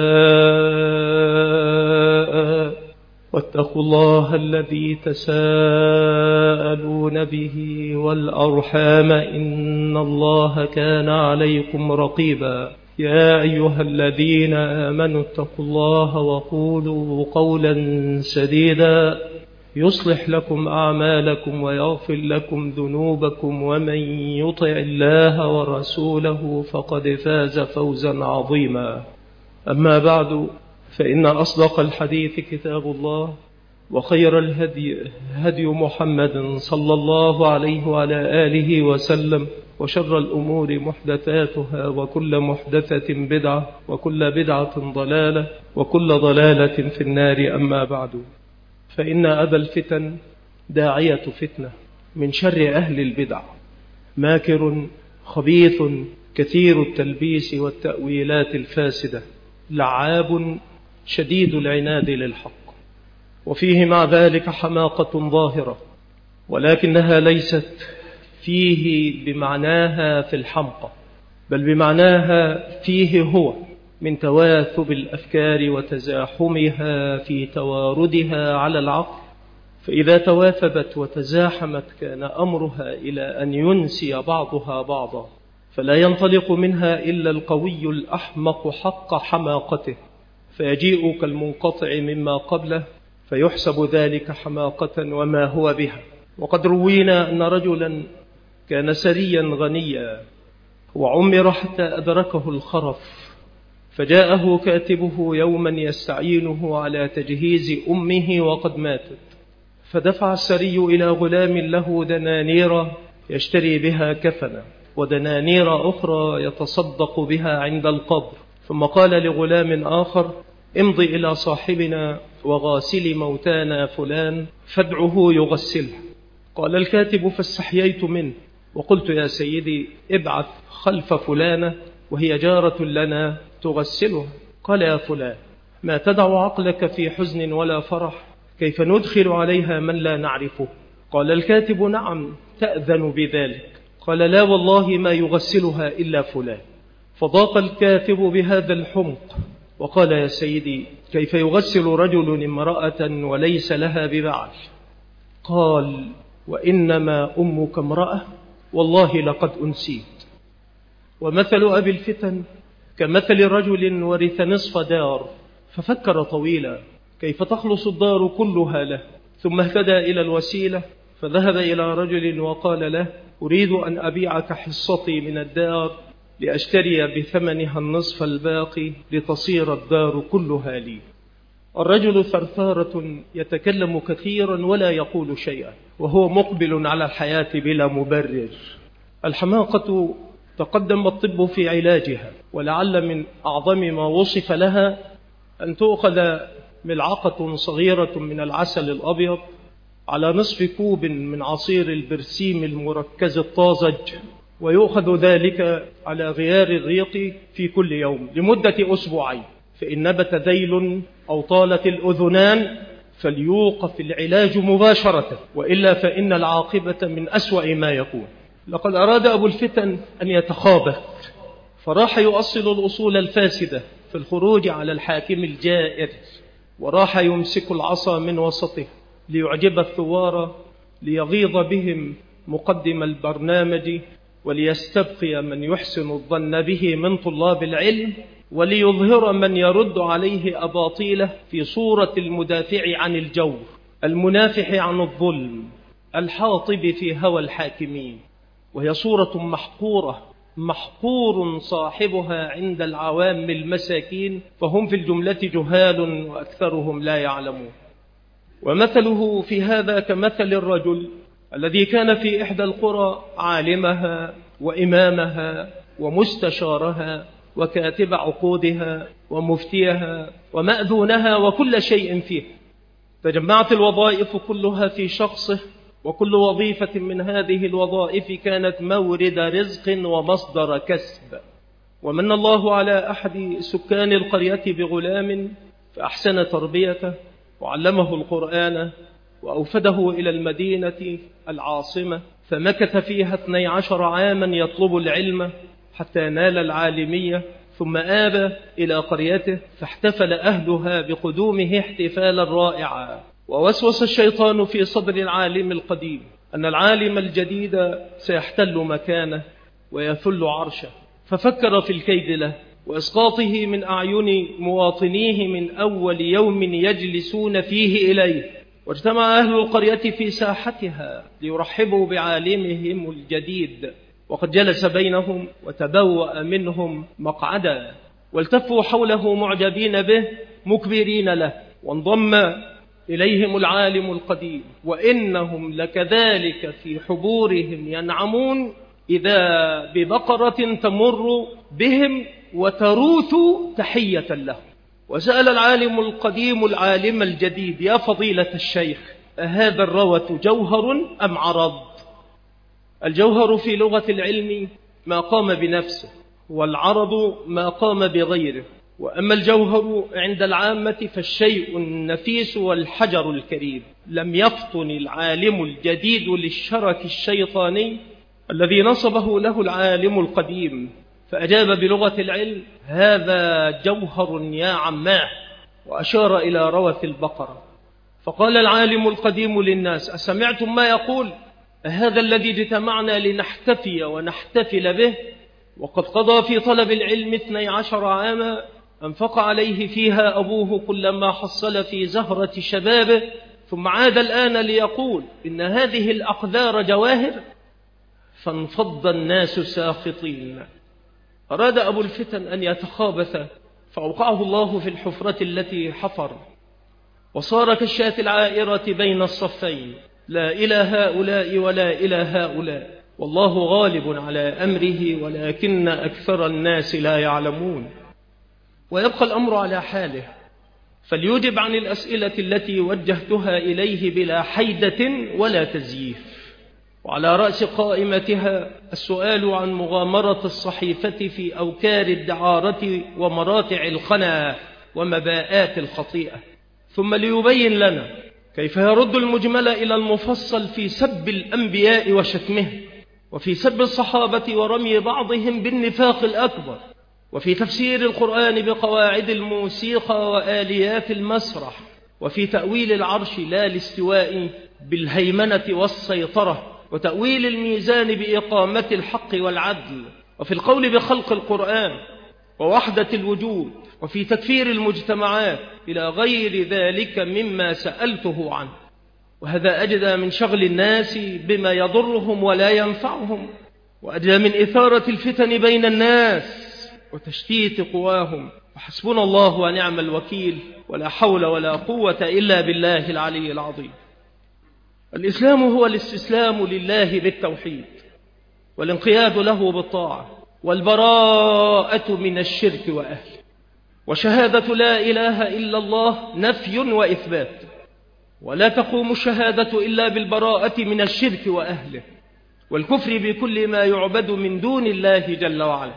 واتقوا الله الذي تساءلون به والأرحام إن الله كان عليكم رقيبا. يا أيها الذين آمنوا اتقوا الله وقولوا قولا سديدا يصلح لكم أعمالكم ويغفر لكم ذنوبكم، ومن يطع الله ورسوله فقد فاز فوزا عظيما. أما بعد، فإن أصدق الحديث كتاب الله، وخير الهدي هدي محمد صلى الله عليه وعلى آله وسلم، وشر الأمور محدثاتها، وكل محدثة بدعة، وكل بدعة ضلالة، وكل ضلالة في النار. أما بعد، فإن أبا الفتن داعية فتنة، من شر أهل البدع، ماكر خبيث كثير التلبيس والتأويلات الفاسدة، لعاب شديد العناد للحق، وفيه مع ذلك حماقة ظاهرة، ولكنها ليست فيه بمعناها في الحمقى، بل بمعناها فيه هو من تواثب الأفكار وتزاحمها في تواردها على العقل، فإذا تواثبت وتزاحمت كان أمرها إلى أن ينسي بعضها بعضا، فلا ينطلق منها إلا القوي الأحمق حق حماقته، فيجيء كالمنقطع مما قبله فيحسب ذلك حماقة وما هو بها. وقد روينا أن رجلا كان سريا غنيا وعمر حتى أدركه الخرف، فجاءه كاتبه يوما يستعينه على تجهيز أمه وقد ماتت، فدفع السري إلى غلام له دنانير يشتري بها كفنا ودنانير أخرى يتصدق بها عند القبر، ثم قال لغلام آخر: امضي إلى صاحبنا وغاسل موتانا فلان فادعه يغسله. قال الكاتب: فاستحييت منه وقلت: يا سيدي ابعث خلف فلانة وهي جارة لنا تغسلها. قال: يا فلان، ما تدع عقلك في حزن ولا فرح، كيف ندخل عليها من لا نعرفه؟ قال الكاتب: نعم، تأذن بذلك. قال: لا والله ما يغسلها إلا فلان. فضاق الكاتب بهذا الحمق وقال: يا سيدي، كيف يغسل رجل امرأة وليس لها ببعل؟ قال: وإنما أمك امرأة، والله لقد أنسيت. ومثل أبي الفتن كمثل رجل ورث نصف دار ففكر طويلا كيف تخلص الدار كلها له، ثم اهتدى إلى الوسيلة فذهب إلى رجل وقال له: أريد أن أبيعك حصتي من الدار لأشتري بثمنها النصف الباقي لتصير الدار كلها لي. الرجل ثرثارة يتكلم كثيرا ولا يقول شيئا، وهو مقبل على الحياة بلا مبرر. الحماقة تقدم الطب في علاجها، ولعل من أعظم ما وصف لها أن تؤخذ ملعقة صغيرة من العسل الأبيض على نصف كوب من عصير البرسيم المركز الطازج، ويؤخذ ذلك على غيار الريق في كل يوم لمدة أسبوعين، فإن نبت ذيل أو طالت الأذنان فليوقف العلاج مباشرة، وإلا فإن العاقبة من أسوأ ما يكون. لقد أراد أبو الفتن أن يتخابث، فراح يؤصل الأصول الفاسدة في الخروج على الحاكم الجائر، وراح يمسك العصا من وسطه ليعجب الثوار، ليغيظ بهم مقدم البرنامج، وليستبقي من يحسن الظن به من طلاب العلم، وليظهر من يرد عليه أباطيله في صورة المدافع عن الجور، المنافح عن الظلم، الحاطب في هوى الحاكمين. وهي صورة محقورة، محقور صاحبها عند العوام المساكين، فهم في الجملة جهال وأكثرهم لا يعلمون. ومثله في هذا كمثل الرجل الذي كان في إحدى القرى عالمها وإمامها ومستشارها وكاتب عقودها ومفتيها ومأذونها وكل شيء فيه، تجمعت الوظائف كلها في شخصه، وكل وظيفة من هذه الوظائف كانت مورد رزق ومصدر كسب. ومن الله على أحد سكان القرية بغلام فأحسن تربيته وعلمه القرآن وأوفده إلى المدينة العاصمة، فمكث فيها اثني عشر عاما يطلب العلم حتى نال العالمية، ثم آب إلى قريته فاحتفل أهلها بقدومه احتفالا رائعا. ووسوس الشيطان في صدر العالم القديم أن العالم الجديد سيحتل مكانه ويثل عرشه، ففكر في الكيد له وإسقاطه من أعين مواطنيه من أول يوم يجلسون فيه إليه. واجتمع أهل القرية في ساحتها ليرحبوا بعالمهم الجديد، وقد جلس بينهم وتبوأ منهم مقعدا، والتفوا حوله معجبين به مكبرين له. وانضم إليهم العالم القديم، وإنهم لكذلك في حبورهم ينعمون إذا ببقرة تمر بهم وتروث تحية له. وسأل العالم القديم العالم الجديد: يا فضيلة الشيخ، أهذا الروث جوهر أم عرض؟ الجوهر في لغة العلم ما قام بنفسه، والعرض ما قام بغيره. وأما الجوهر عند العامة فالشيء النفيس والحجر الكريم. لم يفطن العالم الجديد للشرك الشيطاني الذي نصبه له العالم القديم، فأجاب بلغة العلم: هذا جوهر يا عماه، وأشار إلى روث البقرة. فقال العالم القديم للناس: أسمعتم ما يقول؟ هذا الذي اجتمعنا لنحتفي ونحتفل به، وقد قضى في طلب العلم اثني عشر عاما أنفق عليه فيها أبوه كلما حصل في زهرة شبابه، ثم عاد الآن ليقول إن هذه الأقدار جواهر. فانفض الناس ساخطين. أراد أبو الفتن أن يتخابث، فأوقعه الله في الحفرة التي حفر، وصار كالشاة العائرة بين الصفين، لا إلى هؤلاء ولا إلى هؤلاء، والله غالب على أمره ولكن أكثر الناس لا يعلمون. ويبقى الأمر على حاله، فليجب عن الأسئلة التي وجهتها إليه بلا حيدة ولا تزييف. وعلى رأس قائمتها السؤال عن مغامرة الصحيفة في أوكار الدعارة ومراتع الخنا ومباءات الخطيئة، ثم ليبين لنا كيف يرد المجمل إلى المفصل في سب الأنبياء وشتمه، وفي سب الصحابة ورمي بعضهم بالنفاق الأكبر، وفي تفسير القرآن بقواعد الموسيقى وآليات المسرح، وفي تأويل العرش لا الاستواء بالهيمنة والسيطرة، وتأويل الميزان بإقامة الحق والعدل، وفي القول بخلق القرآن ووحدة الوجود، وفي تكفير المجتمعات، إلى غير ذلك مما سألته عنه. وهذا أجدى من شغل الناس بما يضرهم ولا ينفعهم، وأجدى من إثارة الفتن بين الناس وتشتيت قواهم. وحسبنا الله ونعم الوكيل، ولا حول ولا قوة إلا بالله العلي العظيم. الإسلام هو الاستسلام لله بالتوحيد، والانقياد له بالطاعة، والبراءة من الشرك وأهله، وشهادة لا إله إلا الله نفي وإثبات، ولا تقوم الشهادة إلا بالبراءة من الشرك وأهله، والكفر بكل ما يعبد من دون الله جل وعلا،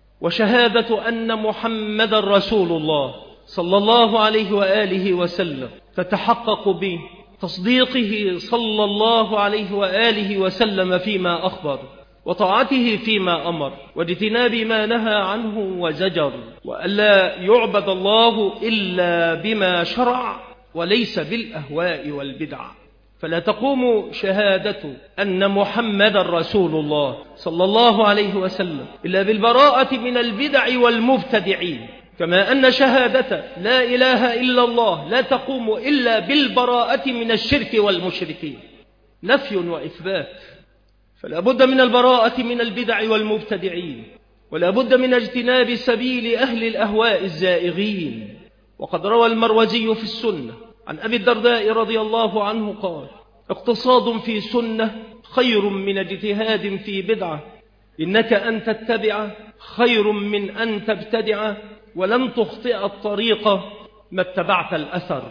وشهادة أن محمد رسول الله صلى الله عليه وآله وسلم تتحقق به تصديقه صلى الله عليه وآله وسلم فيما أخبر، وطاعته فيما أمر، واجتناب ما نهى عنه وزجر، وألا يعبد الله إلا بما شرع وليس بالأهواء والبدع. فلا تقوم شهادة أن محمد رسول الله صلى الله عليه وسلم إلا بالبراءة من البدع والمبتدعين، كما أن شهادة لا إله إلا الله لا تقوم إلا بالبراءة من الشرك والمشركين، نفي وإثبات. فلا بد من البراءة من البدع والمبتدعين، ولا بد من اجتناب سبيل أهل الأهواء الزائغين. وقد روى المروزي في السنة عن أبي الدرداء رضي الله عنه قال: اقتصاد في سنة خير من اجتهاد في بدعة، إنك أن تتبع خير من أن تبتدع، ولن تخطئ الطريق ما اتبعت الأثر.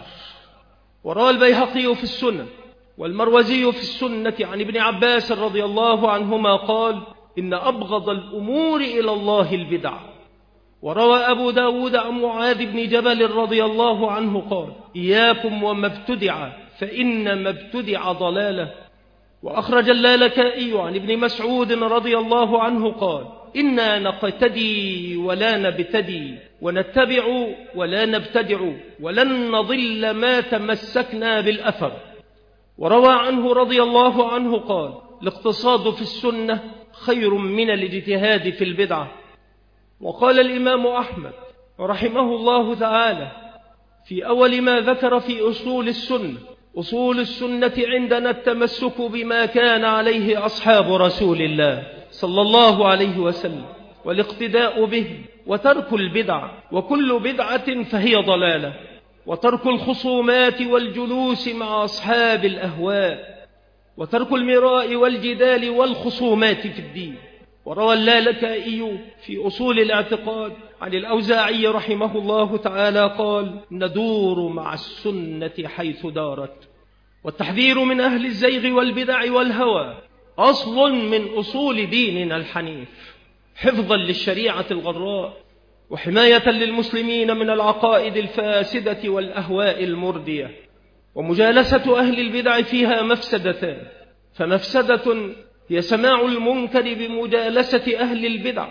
وروى البيهقي في السنة والمروزي في السنة عن ابن عباس رضي الله عنهما قال: إن أبغض الأمور إلى الله البدع. وروى أبو داود عن معاذ بن جبل رضي الله عنه قال: إياكم وما ابتدع فإن ما ابتدع ضلالة. وأخرج اللالكائي عن ابن مسعود رضي الله عنه قال: إنا نقتدي ولا نبتدي، ونتبع ولا نبتدع، ولن نضل ما تمسكنا بالأثر. وروى عنه رضي الله عنه قال: الاقتصاد في السنة خير من الاجتهاد في البدعة. وقال الإمام أحمد رحمه الله تعالى في أول ما ذكر في أصول السنة: أصول السنة عندنا التمسك بما كان عليه أصحاب رسول الله صلى الله عليه وسلم، والاقتداء به، وترك البدع، وكل بدعة فهي ضلالة، وترك الخصومات والجلوس مع أصحاب الأهواء، وترك المراء والجدال والخصومات في الدين. وروى اللالكائي في أصول الاعتقاد عن الأوزاعي رحمه الله تعالى قال: ندور مع السنة حيث دارت. والتحذير من أهل الزيغ والبدع والهوى أصل من أصول ديننا الحنيف، حفظا للشريعة الغراء، وحماية للمسلمين من العقائد الفاسدة والأهواء المردية. ومجالسة أهل البدع فيها مفسدتان: فمفسدة هي سماع المنكر بمجالسة أهل البدع،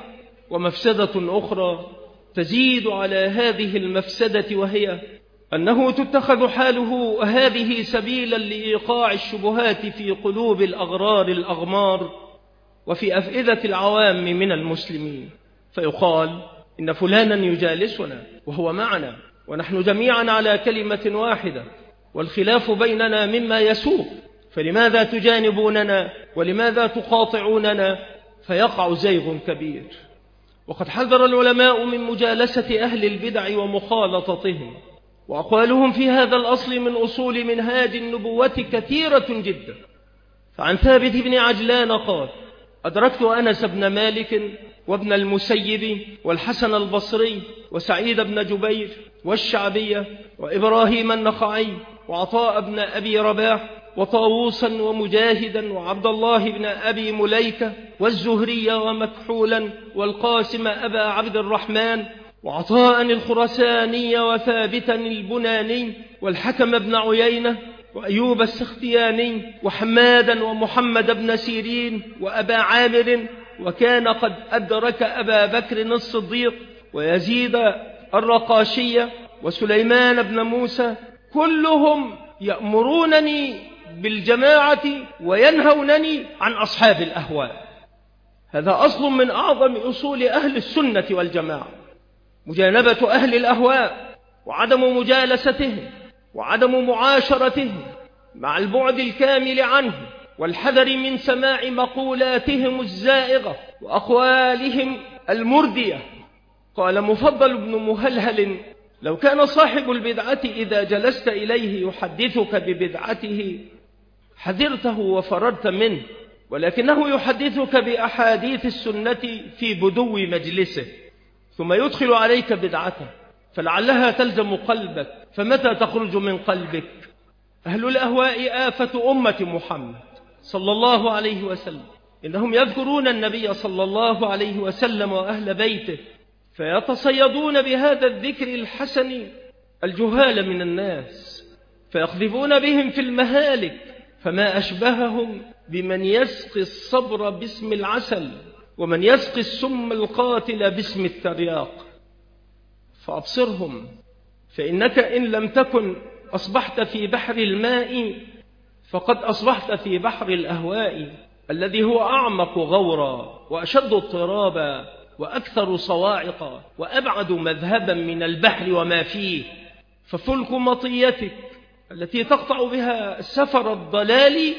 ومفسدة أخرى تزيد على هذه المفسدة، وهي أنه تتخذ حاله هذه سبيلا لإيقاع الشبهات في قلوب الأغرار الأغمار وفي أفئدة العوام من المسلمين، فيقال إن فلانا يجالسنا وهو معنا ونحن جميعا على كلمة واحدة، والخلاف بيننا مما يسوء، فلماذا تجانبوننا ولماذا تقاطعوننا؟ فيقع زيغ كبير. وقد حذر العلماء من مجالسة أهل البدع ومخالطتهم، وأقوالهم في هذا الأصل من أصول منهاج النبوة كثيرة جدا. فعن ثابت بن عجلان قال: أدركت أنس بن مالك وابن المسيب والحسن البصري وسعيد بن جبير والشعبية وإبراهيم النخعي وعطاء بن أبي رباح وطاووسا ومجاهدا وعبد الله بن أبي مليكة والزهري ومكحولا والقاسم أبا عبد الرحمن وعطاء الخرساني وثابتا البناني والحكم بن عيينة وأيوب السختياني وحمادا ومحمد بن سيرين وأبا عامر، وكان قد أدرك أبا بكر الصديق ويزيد الرقاشية وسليمان بن موسى، كلهم يأمرونني بالجماعة وينهونني عن أصحاب الأهواء. هذا أصل من أعظم أصول أهل السنة والجماعة، مجانبة أهل الأهواء وعدم مجالستهم وعدم معاشرتهم مع البعد الكامل عنه والحذر من سماع مقولاتهم الزائغة وأقوالهم المردية. قال مفضل بن مهلهل: لو كان صاحب البدعة إذا جلست إليه يحدثك ببدعته حذرته وفررت منه، ولكنه يحدثك بأحاديث السنة في بدو مجلسه، ثم يدخل عليك بدعته فلعلها تلزم قلبك، فمتى تخرج من قلبك؟ أهل الأهواء آفة أمة محمد صلى الله عليه وسلم، إنهم يذكرون النبي صلى الله عليه وسلم وأهل بيته فيتصيدون بهذا الذكر الحسن الجهال من الناس، فيقذفون بهم في المهالك، فما أشبههم بمن يسقي الصبر باسم العسل ومن يسقي السم القاتل باسم الترياق. فأبصرهم، فإنك إن لم تكن أصبحت في بحر الماء فقد أصبحت في بحر الأهواء الذي هو أعمق غورا وأشد اضطرابا وأكثر صواعقا وأبعد مذهبا من البحر وما فيه. ففلك مطيتك التي تقطع بها سفر الضلال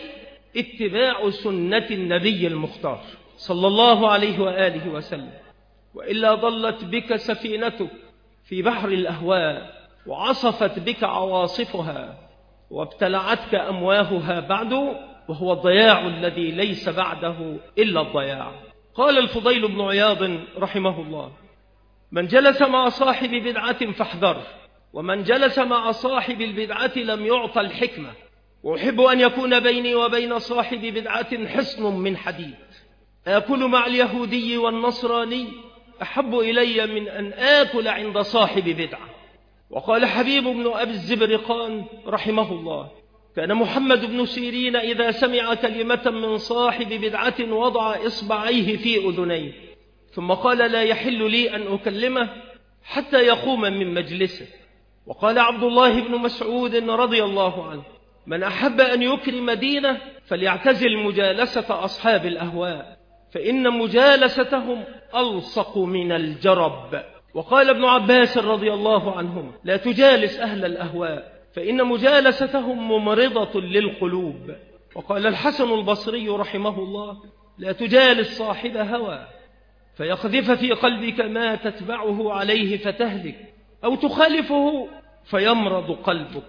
اتباع سنة النبي المختار صلى الله عليه وآله وسلم، وإلا ضلت بك سفينتك في بحر الأهواء وعصفت بك عواصفها وابتلعتك أمواهها بعد، وهو الضياع الذي ليس بعده إلا الضياع. قال الفضيل بن عياض رحمه الله: من جلس مع صاحب بدعة فاحذر، ومن جلس مع صاحب البدعة لم يعطى الحكمة. وأحب أن يكون بيني وبين صاحب بدعة حصن من حديد، آكل مع اليهودي والنصراني أحب إلي من أن آكل عند صاحب بدعة. وقال حبيب بن أبي الزبرقان رحمه الله: كان محمد بن سيرين إذا سمع كلمة من صاحب بدعة وضع إصبعيه في أذنيه ثم قال: لا يحل لي أن أكلمه حتى يقوم من مجلسه. وقال عبد الله بن مسعود رضي الله عنه: من أحب أن يكرم دينه فليعتزل مجالسة أصحاب الأهواء، فإن مجالستهم ألصق من الجرب. وقال ابن عباس رضي الله عنهم: لا تجالس أهل الأهواء فإن مجالستهم ممرضة للقلوب. وقال الحسن البصري رحمه الله: لا تجالس صاحب هوى فيقذف في قلبك ما تتبعه عليه فتهلك، أو تخالفه فيمرض قلبك.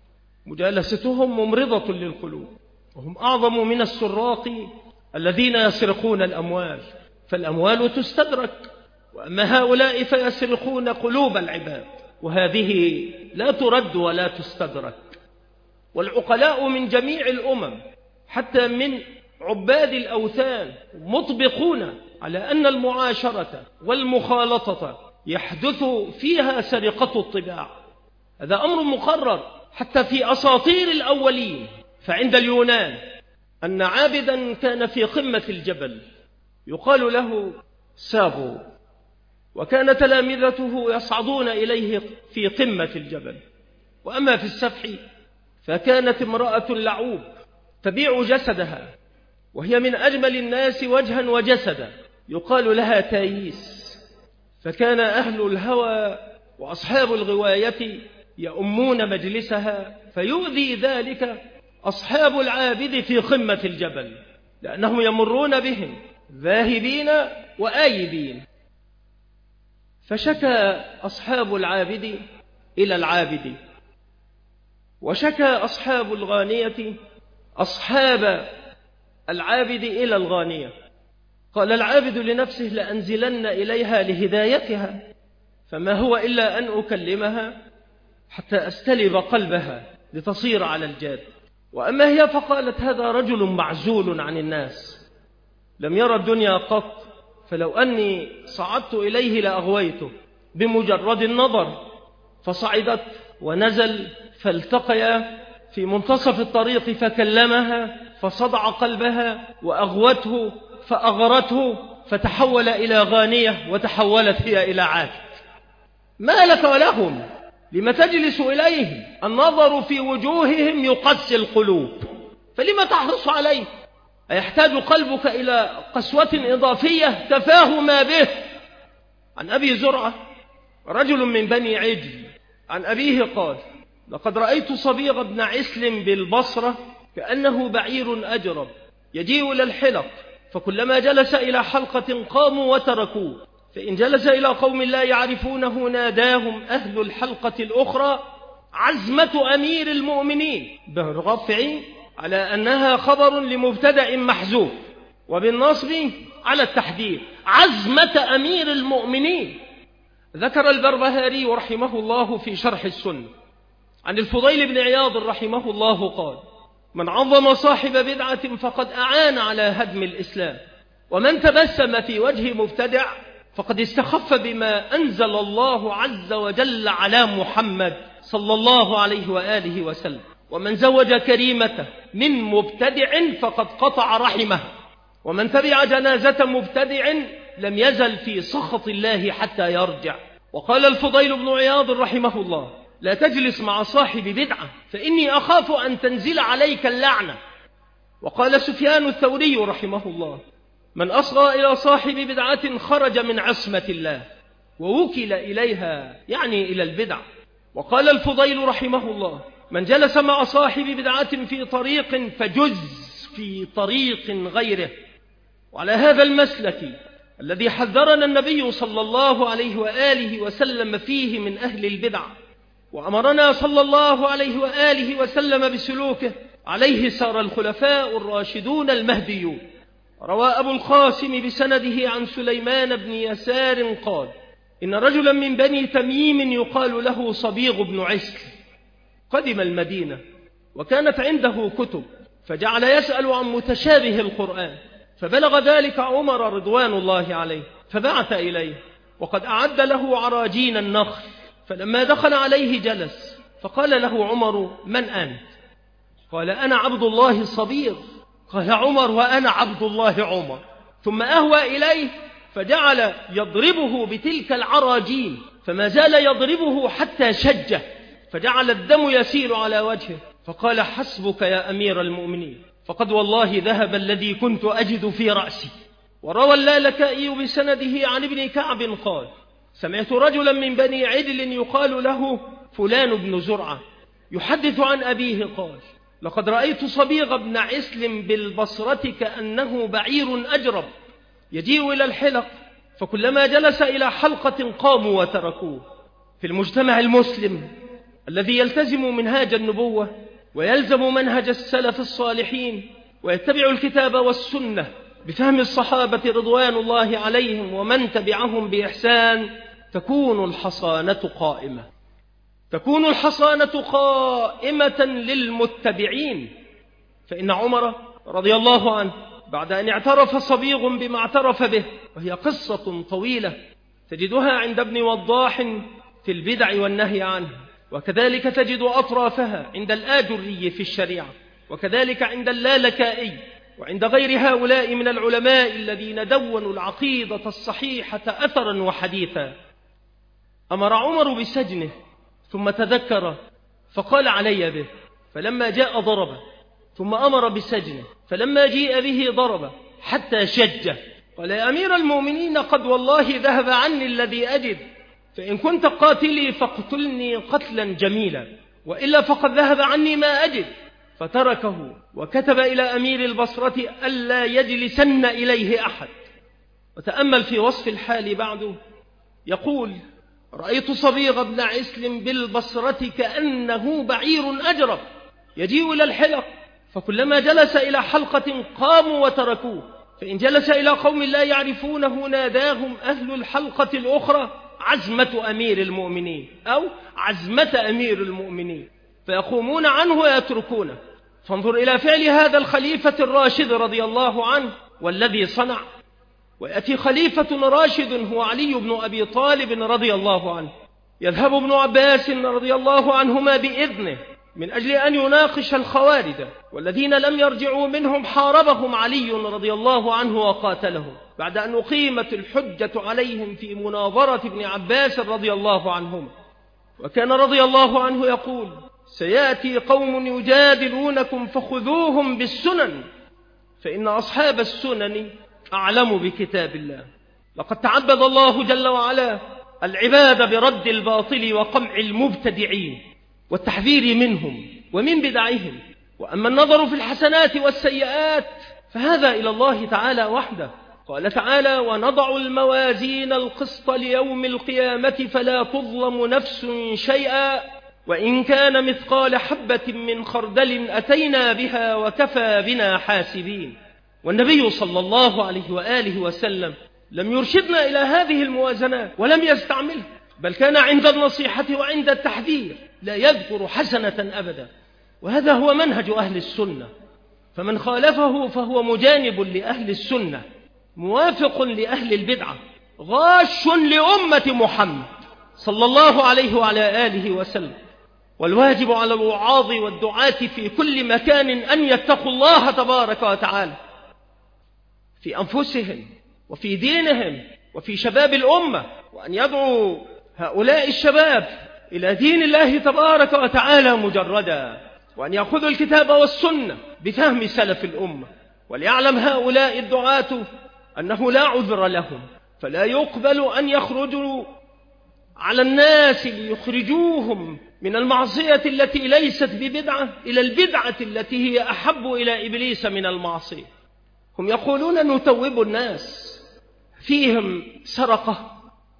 مجالستهم ممرضة للقلوب، وهم أعظم من السراق الذين يسرقون الأموال، فالأموال تستدرك، وأما هؤلاء فيسرقون قلوب العباد، وهذه لا ترد ولا تستدرك. والعقلاء من جميع الأمم حتى من عباد الأوثان مطبقون على أن المعاشرة والمخالطة يحدث فيها سرقة الطباع. هذا أمر مقرر حتى في أساطير الأولين. فعند اليونان أن عابدا كان في قمة الجبل يقال له سابو، وكان تلامذته يصعدون إليه في قمة الجبل. وأما في السفح فكانت امرأة لعوب تبيع جسدها، وهي من أجمل الناس وجها وجسدا، يقال لها تاييس. فكان أهل الهوى وأصحاب الغواية يؤمون مجلسها، فيؤذي ذلك أصحاب العابد في قمة الجبل، لأنهم يمرون بهم ذاهبين وآيبين. فشكى أصحاب العابد إلى العابد، وشكى أصحاب الغانية أصحاب العابد إلى الغانية. قال العابد لنفسه: لأنزلن إليها لهدايتها، فما هو إلا أن أكلمها حتى أستلب قلبها لتصير على الجاد. وأما هي فقالت: هذا رجل معزول عن الناس، لم يرى الدنيا قط، فلو أني صعدت إليه لأغويته. بمجرد النظر فصعدت ونزل، فالتقيا في منتصف الطريق فكلمها فصدع قلبها، وأغوته فأغرته، فتحول إلى غانية وتحولت هي إلى عابد. ما لك ولهم؟ لم تجلس إليهم؟ النظر في وجوههم يقسي القلوب، فلما تحرص عليه؟ أيحتاج قلبك إلى قسوة إضافية تفاه ما به؟ عن أبي زرعة رجل من بني عجل عن أبيه قال: لقد رأيت صبيغ بن عسل بالبصرة كأنه بعير أجرب يجيء إلى الحلق، فكلما جلس إلى حلقة قاموا وتركوه، فإن جلس إلى قوم لا يعرفونه ناداهم أهل الحلقة الأخرى عزمة أمير المؤمنين، بالرفع على أنها خبر لمبتدأ محذوف، وبالنصب على التحديد، عزمة أمير المؤمنين. ذكر البربهاري رحمه الله في شرح السنة عن الفضيل بن عياض رحمه الله قال: من عظم صاحب بدعة فقد أعان على هدم الإسلام، ومن تبسم في وجه مبتدع فقد استخف بما أنزل الله عز وجل على محمد صلى الله عليه وآله وسلم، ومن زوج كريمته من مبتدع فقد قطع رحمه، ومن تبع جنازة مبتدع لم يزل في سخط الله حتى يرجع. وقال الفضيل بن عياض رحمه الله: لا تجلس مع صاحب بدعة فإني أخاف أن تنزل عليك اللعنة. وقال سفيان الثوري رحمه الله: من أصغى إلى صاحب بدعة خرج من عصمة الله ووكل إليها، يعني إلى البدع. وقال الفضيل رحمه الله: من جلس مع صاحب بدعة في طريق فجز في طريق غيره. وعلى هذا المسلك الذي حذرنا النبي صلى الله عليه وآله وسلم فيه من أهل البدع، وأمرنا صلى الله عليه وآله وسلم بسلوكه، عليه سار الخلفاء الراشدون المهديون. روى أبو القاسم بسنده عن سليمان بن يسار قال: إن رجلا من بني تميم يقال له صبيغ بن عسل قدم المدينة، وكانت عنده كتب، فجعل يسأل عن متشابه القرآن، فبلغ ذلك عمر رضوان الله عليه، فبعث إليه وقد أعد له عراجين النخل. فلما دخل عليه جلس، فقال له عمر: من أنت؟ قال: أنا عبد الله الصبيغ. قال عمر: وأنا عبد الله عمر. ثم أهوى إليه فجعل يضربه بتلك العراجين، فما زال يضربه حتى شجه، فجعل الدم يسيل على وجهه، فقال: حسبك يا أمير المؤمنين، فقد والله ذهب الذي كنت أجد في رأسي. وروى اللالكائي بسنده عن ابن كعب قال: سمعت رجلا من بني عدل يقال له فلان بن زرعة يحدث عن أبيه قال: لقد رأيت صبيغ بن عسل بالبصرة كأنه بعير أجرب يجيء إلى الحلق، فكلما جلس إلى حلقة قاموا وتركوه. في المجتمع المسلم الذي يلتزم منهاج النبوة ويلزم منهج السلف الصالحين ويتبع الكتاب والسنة بفهم الصحابة رضوان الله عليهم ومن تبعهم بإحسان، تكون الحصانة قائمة تكون الحصانة قائمة للمتبعين. فإن عمر رضي الله عنه بعد أن اعترف صبيغ بما اعترف به، وهي قصة طويلة تجدها عند ابن وضاح في البدع والنهي عنه، وكذلك تجد أطرافها عند الآجري في الشريعة، وكذلك عند اللالكائي وعند غير هؤلاء من العلماء الذين دونوا العقيدة الصحيحة أثرا وحديثا. أمر عمر بسجنه ثم تذكر فقال علي به، فلما جاء ضربه، ثم أمر بسجنه فلما جيء به ضربه حتى شجه. قال يا أمير المؤمنين قد والله ذهب عني الذي أجد، فإن كنت قاتلي فاقتلني قتلا جميلا، وإلا فقد ذهب عني ما أجد. فتركه وكتب إلى أمير البصرة ألا يجلسن إليه أحد. وتأمل في وصف الحال بعده، يقول رأيت صبيغ بن عسل بالبصرة كأنه بعير أجرب يجيء إلى الحلق، فكلما جلس إلى حلقة قاموا وتركوه، فإن جلس إلى قوم لا يعرفونه ناداهم أهل الحلقة الأخرى عزمة أمير المؤمنين أو عزمة أمير المؤمنين، فيقومون عنه ويتركونه. فانظر إلى فعل هذا الخليفة الراشد رضي الله عنه والذي صنع. ويأتي خليفة راشد هو علي بن أبي طالب رضي الله عنه، يذهب ابن عباس رضي الله عنهما بإذنه من أجل أن يناقش الخوارج، والذين لم يرجعوا منهم حاربهم علي رضي الله عنه وقاتلهم بعد أن أقيمت الحجة عليهم في مناظرة ابن عباس رضي الله عنهما. وكان رضي الله عنه يقول سيأتي قوم يجادلونكم فخذوهم بالسنن، فإن أصحاب السنن أعلم بكتاب الله. لقد تعبد الله جل وعلا العباد برد الباطل وقمع المبتدعين والتحذير منهم ومن بدعهم. وأما النظر في الحسنات والسيئات فهذا إلى الله تعالى وحده. قال تعالى ونضع الموازين القسط ليوم القيامة فلا تظلم نفس شيئا وإن كان مثقال حبة من خردل أتينا بها وكفى بنا حاسبين. والنبي صلى الله عليه وآله وسلم لم يرشدنا إلى هذه الموازنات ولم يستعملها، بل كان عند النصيحة وعند التحذير لا يذكر حسنة أبدا. وهذا هو منهج أهل السنة، فمن خالفه فهو مجانب لأهل السنة، موافق لأهل البدعة، غاش لأمة محمد صلى الله عليه وعلى آله وسلم. والواجب على الوعاظ والدعاة في كل مكان أن يتقوا الله تبارك وتعالى في أنفسهم وفي دينهم وفي شباب الأمة، وأن يدعوا هؤلاء الشباب إلى دين الله تبارك وتعالى مجردا، وأن يأخذوا الكتاب والسنة بفهم سلف الأمة. وليعلم هؤلاء الدعاة أنه لا عذر لهم، فلا يقبل أن يخرجوا على الناس ليخرجوهم من المعصية التي ليست ببدعة إلى البدعة التي هي أحب إلى إبليس من المعصية. هم يقولون نتوب الناس، فيهم سرقة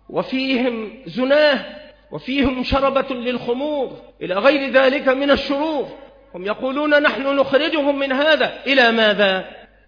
وفيهم زناه وفيهم شربة للخمور إلى غير ذلك من الشرور. هم يقولون نحن نخرجهم من هذا إلى ماذا؟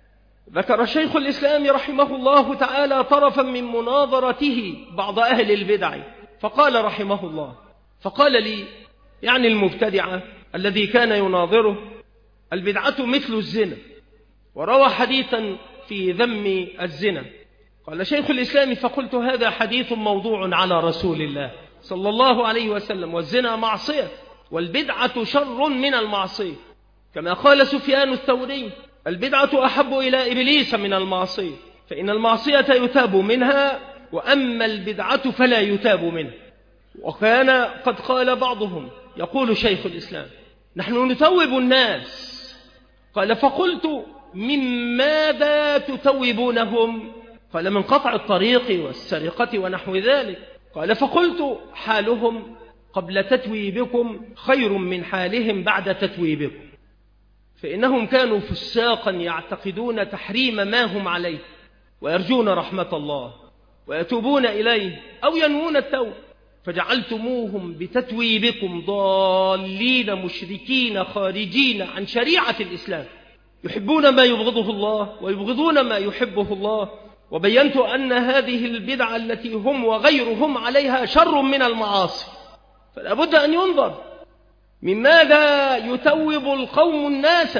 ذكر شيخ الإسلام رحمه الله تعالى طرفا من مناظرته بعض أهل البدع، فقال رحمه الله، فقال لي يعني المبتدعة الذي كان يناظره البدعة مثل الزنا، وروى حديثا في ذم الزنا. قال شيخ الإسلام فقلت هذا حديث موضوع على رسول الله صلى الله عليه وسلم، والزنا معصية والبدعة شر من المعصية، كما قال سفيان الثوري البدعة أحب إلى إبليس من المعصية، فإن المعصية يتاب منها وأما البدعة فلا يتاب منها. وكان قد قال بعضهم يقول شيخ الإسلام نحن نتوب الناس. قال فقلت من ماذا تتوبونهم؟ قال من قطع الطريق والسرقة ونحو ذلك. قال فقلت حالهم قبل تتويبكم خير من حالهم بعد تتويبكم، فإنهم كانوا فساقا يعتقدون تحريم ما هم عليه ويرجون رحمة الله ويتوبون إليه أو ينوون التوبة، فجعلتموهم بتتويبكم ضالين مشركين خارجين عن شريعة الإسلام، يحبون ما يبغضه الله ويبغضون ما يحبه الله. وبينت أن هذه البدعة التي هم وغيرهم عليها شر من المعاصي، فلا بد أن ينظر من ماذا يتوب القوم الناس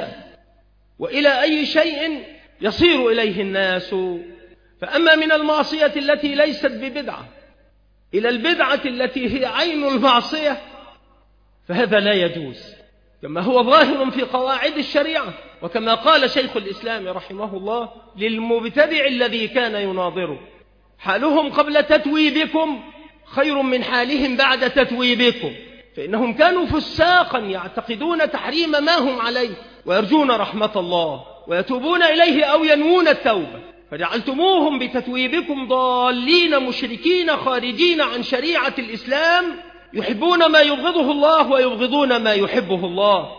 وإلى أي شيء يصير إليه الناس. فأما من المعصية التي ليست ببدعة إلى البدعة التي هي عين المعصية فهذا لا يجوز، كما هو ظاهر في قواعد الشريعة، وكما قال شيخ الإسلام رحمه الله للمبتدع الذي كان يناظره: حالهم قبل تتويبكم خير من حالهم بعد تتويبكم، فإنهم كانوا فساقا يعتقدون تحريم ما هم عليه ويرجون رحمة الله ويتوبون إليه أو ينوون التوبة، فجعلتموهم بتتويبكم ضالين مشركين خارجين عن شريعة الإسلام، يحبون ما يبغضه الله ويبغضون ما يحبه الله.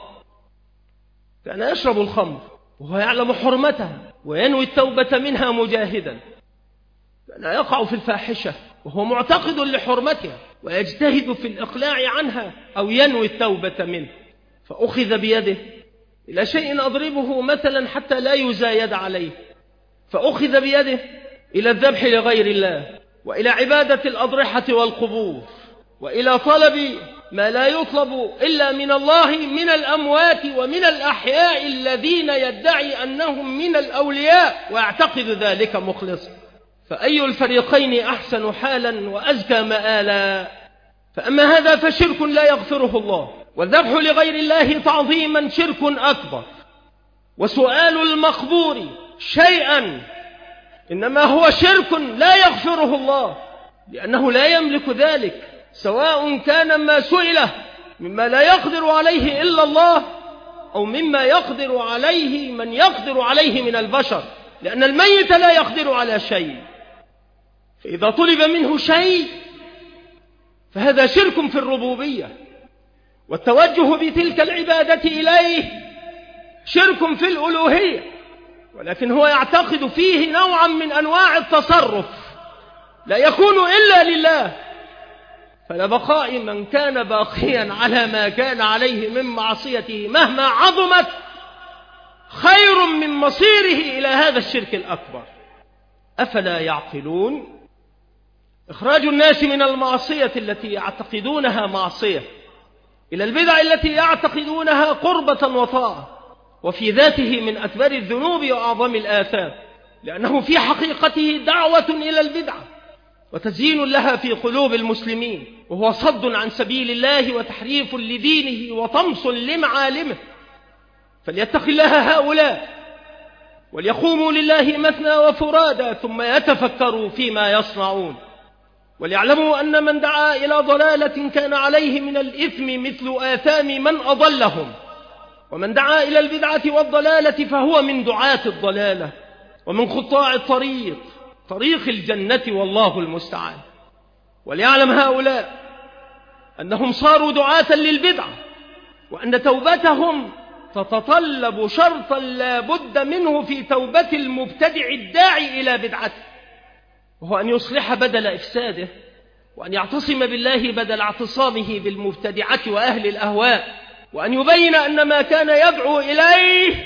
كان يشرب الخمر وهو يعلم حرمتها وينوي التوبة منها مجاهدا، كان يقع في الفاحشة وهو معتقد لحرمتها ويجتهد في الإقلاع عنها أو ينوي التوبة منه، فأخذ بيده إلى شيء أضربه مثلا حتى لا يزايد عليه، فأخذ بيده إلى الذبح لغير الله وإلى عبادة الأضرحة والقبور وإلى طلب ما لا يطلب إلا من الله من الأموات ومن الأحياء الذين يدعي أنهم من الأولياء ويعتقد ذلك مخلصا. فأي الفريقين أحسن حالا وأزكى مآلا؟ فأما هذا فشرك لا يغفره الله، والذبح لغير الله تعظيما شرك أكبر، وسؤال المقبور شيئا إنما هو شرك لا يغفره الله، لأنه لا يملك ذلك، سواء كان ما سئله مما لا يقدر عليه إلا الله أو مما يقدر عليه من يقدر عليه من البشر، لأن الميت لا يقدر على شيء، فإذا طلب منه شيء فهذا شرك في الربوبية، والتوجه بتلك العبادة إليه شرك في الألوهية، ولكن هو يعتقد فيه نوعا من أنواع التصرف لا يكون إلا لله، فلبقاء من كان باقيا على ما كان عليه من معصيته مهما عظمت خير من مصيره إلى هذا الشرك الأكبر. أفلا يعقلون؟ إخراج الناس من المعصية التي يعتقدونها معصية إلى البدع التي يعتقدونها قربة وطاعة، وفي ذاته من أكبر الذنوب وأعظم الآثام، لأنه في حقيقته دعوة إلى البدعة وتزيين لها في قلوب المسلمين، وهو صد عن سبيل الله وتحريف لدينه وطمس لمعالمه. فليتق الله هؤلاء وليقوموا لله مثنى وفرادى ثم يتفكروا فيما يصنعون، وليعلموا أن من دعا إلى ضلالة كان عليه من الإثم مثل آثام من أضلهم، ومن دعا إلى البدعة والضلالة فهو من دعاة الضلالة ومن قطاع الطريق طريق الجنة والله المستعان. وليعلم هؤلاء أنهم صاروا دعاة للبدعة، وأن توبتهم تتطلب شرطا لا بد منه في توبة المبتدع الداعي إلى بدعته، وهو أن يصلح بدل إفساده، وأن يعتصم بالله بدل اعتصامه بالمبتدعة وأهل الأهواء، وأن يبين أن ما كان يدعو إليه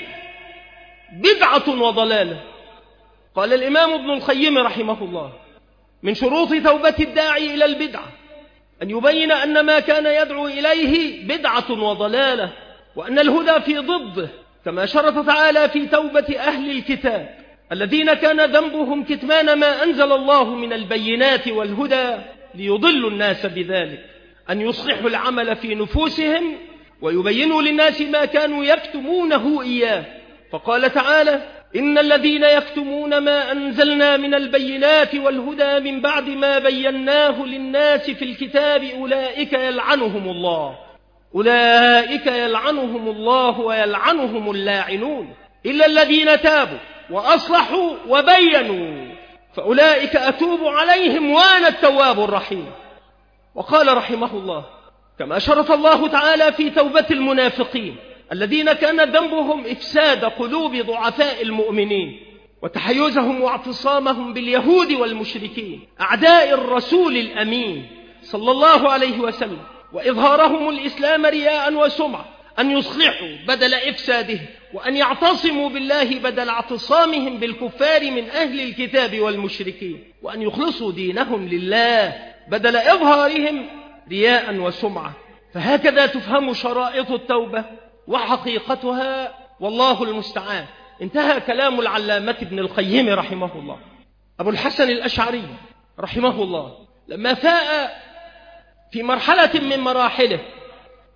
بدعة وضلالة. قال الإمام ابن القيم رحمه الله: من شروط توبة الداعي إلى البدعة أن يبين أن ما كان يدعو إليه بدعة وضلالة، وأن الهدى في ضده، كما شرط تعالى في توبة أهل الكتاب الذين كان ذنبهم كتمان ما أنزل الله من البينات والهدى ليضلوا الناس بذلك، أن يصلحوا العمل في نفوسهم ويبينوا للناس ما كانوا يكتمونه إياه. فقال تعالى: إن الذين يكتمون ما أنزلنا من البينات والهدى من بعد ما بيناه للناس في الكتاب أولئك يلعنهم الله أولئك يلعنهم الله ويلعنهم اللاعنون إلا الذين تابوا وأصلحوا وبينوا فأولئك أتوب عليهم وأنا التواب الرحيم. وقال رحمه الله: كما شرط الله تعالى في توبة المنافقين الذين كان ذنبهم إفساد قلوب ضعفاء المؤمنين وتحيزهم واعتصامهم باليهود والمشركين أعداء الرسول الأمين صلى الله عليه وسلم، وإظهارهم الإسلام رياء وسمعة، أن يصلحوا بدل إفساده، وأن يعتصموا بالله بدل اعتصامهم بالكفار من أهل الكتاب والمشركين، وأن يخلصوا دينهم لله بدل إظهارهم رياء وسمعة. فهكذا تفهم شرائط التوبة وحقيقتها، والله المستعان. انتهى كلام العلامة ابن القيم رحمه الله. أبو الحسن الأشعري رحمه الله لما فاء في مرحلة من مراحله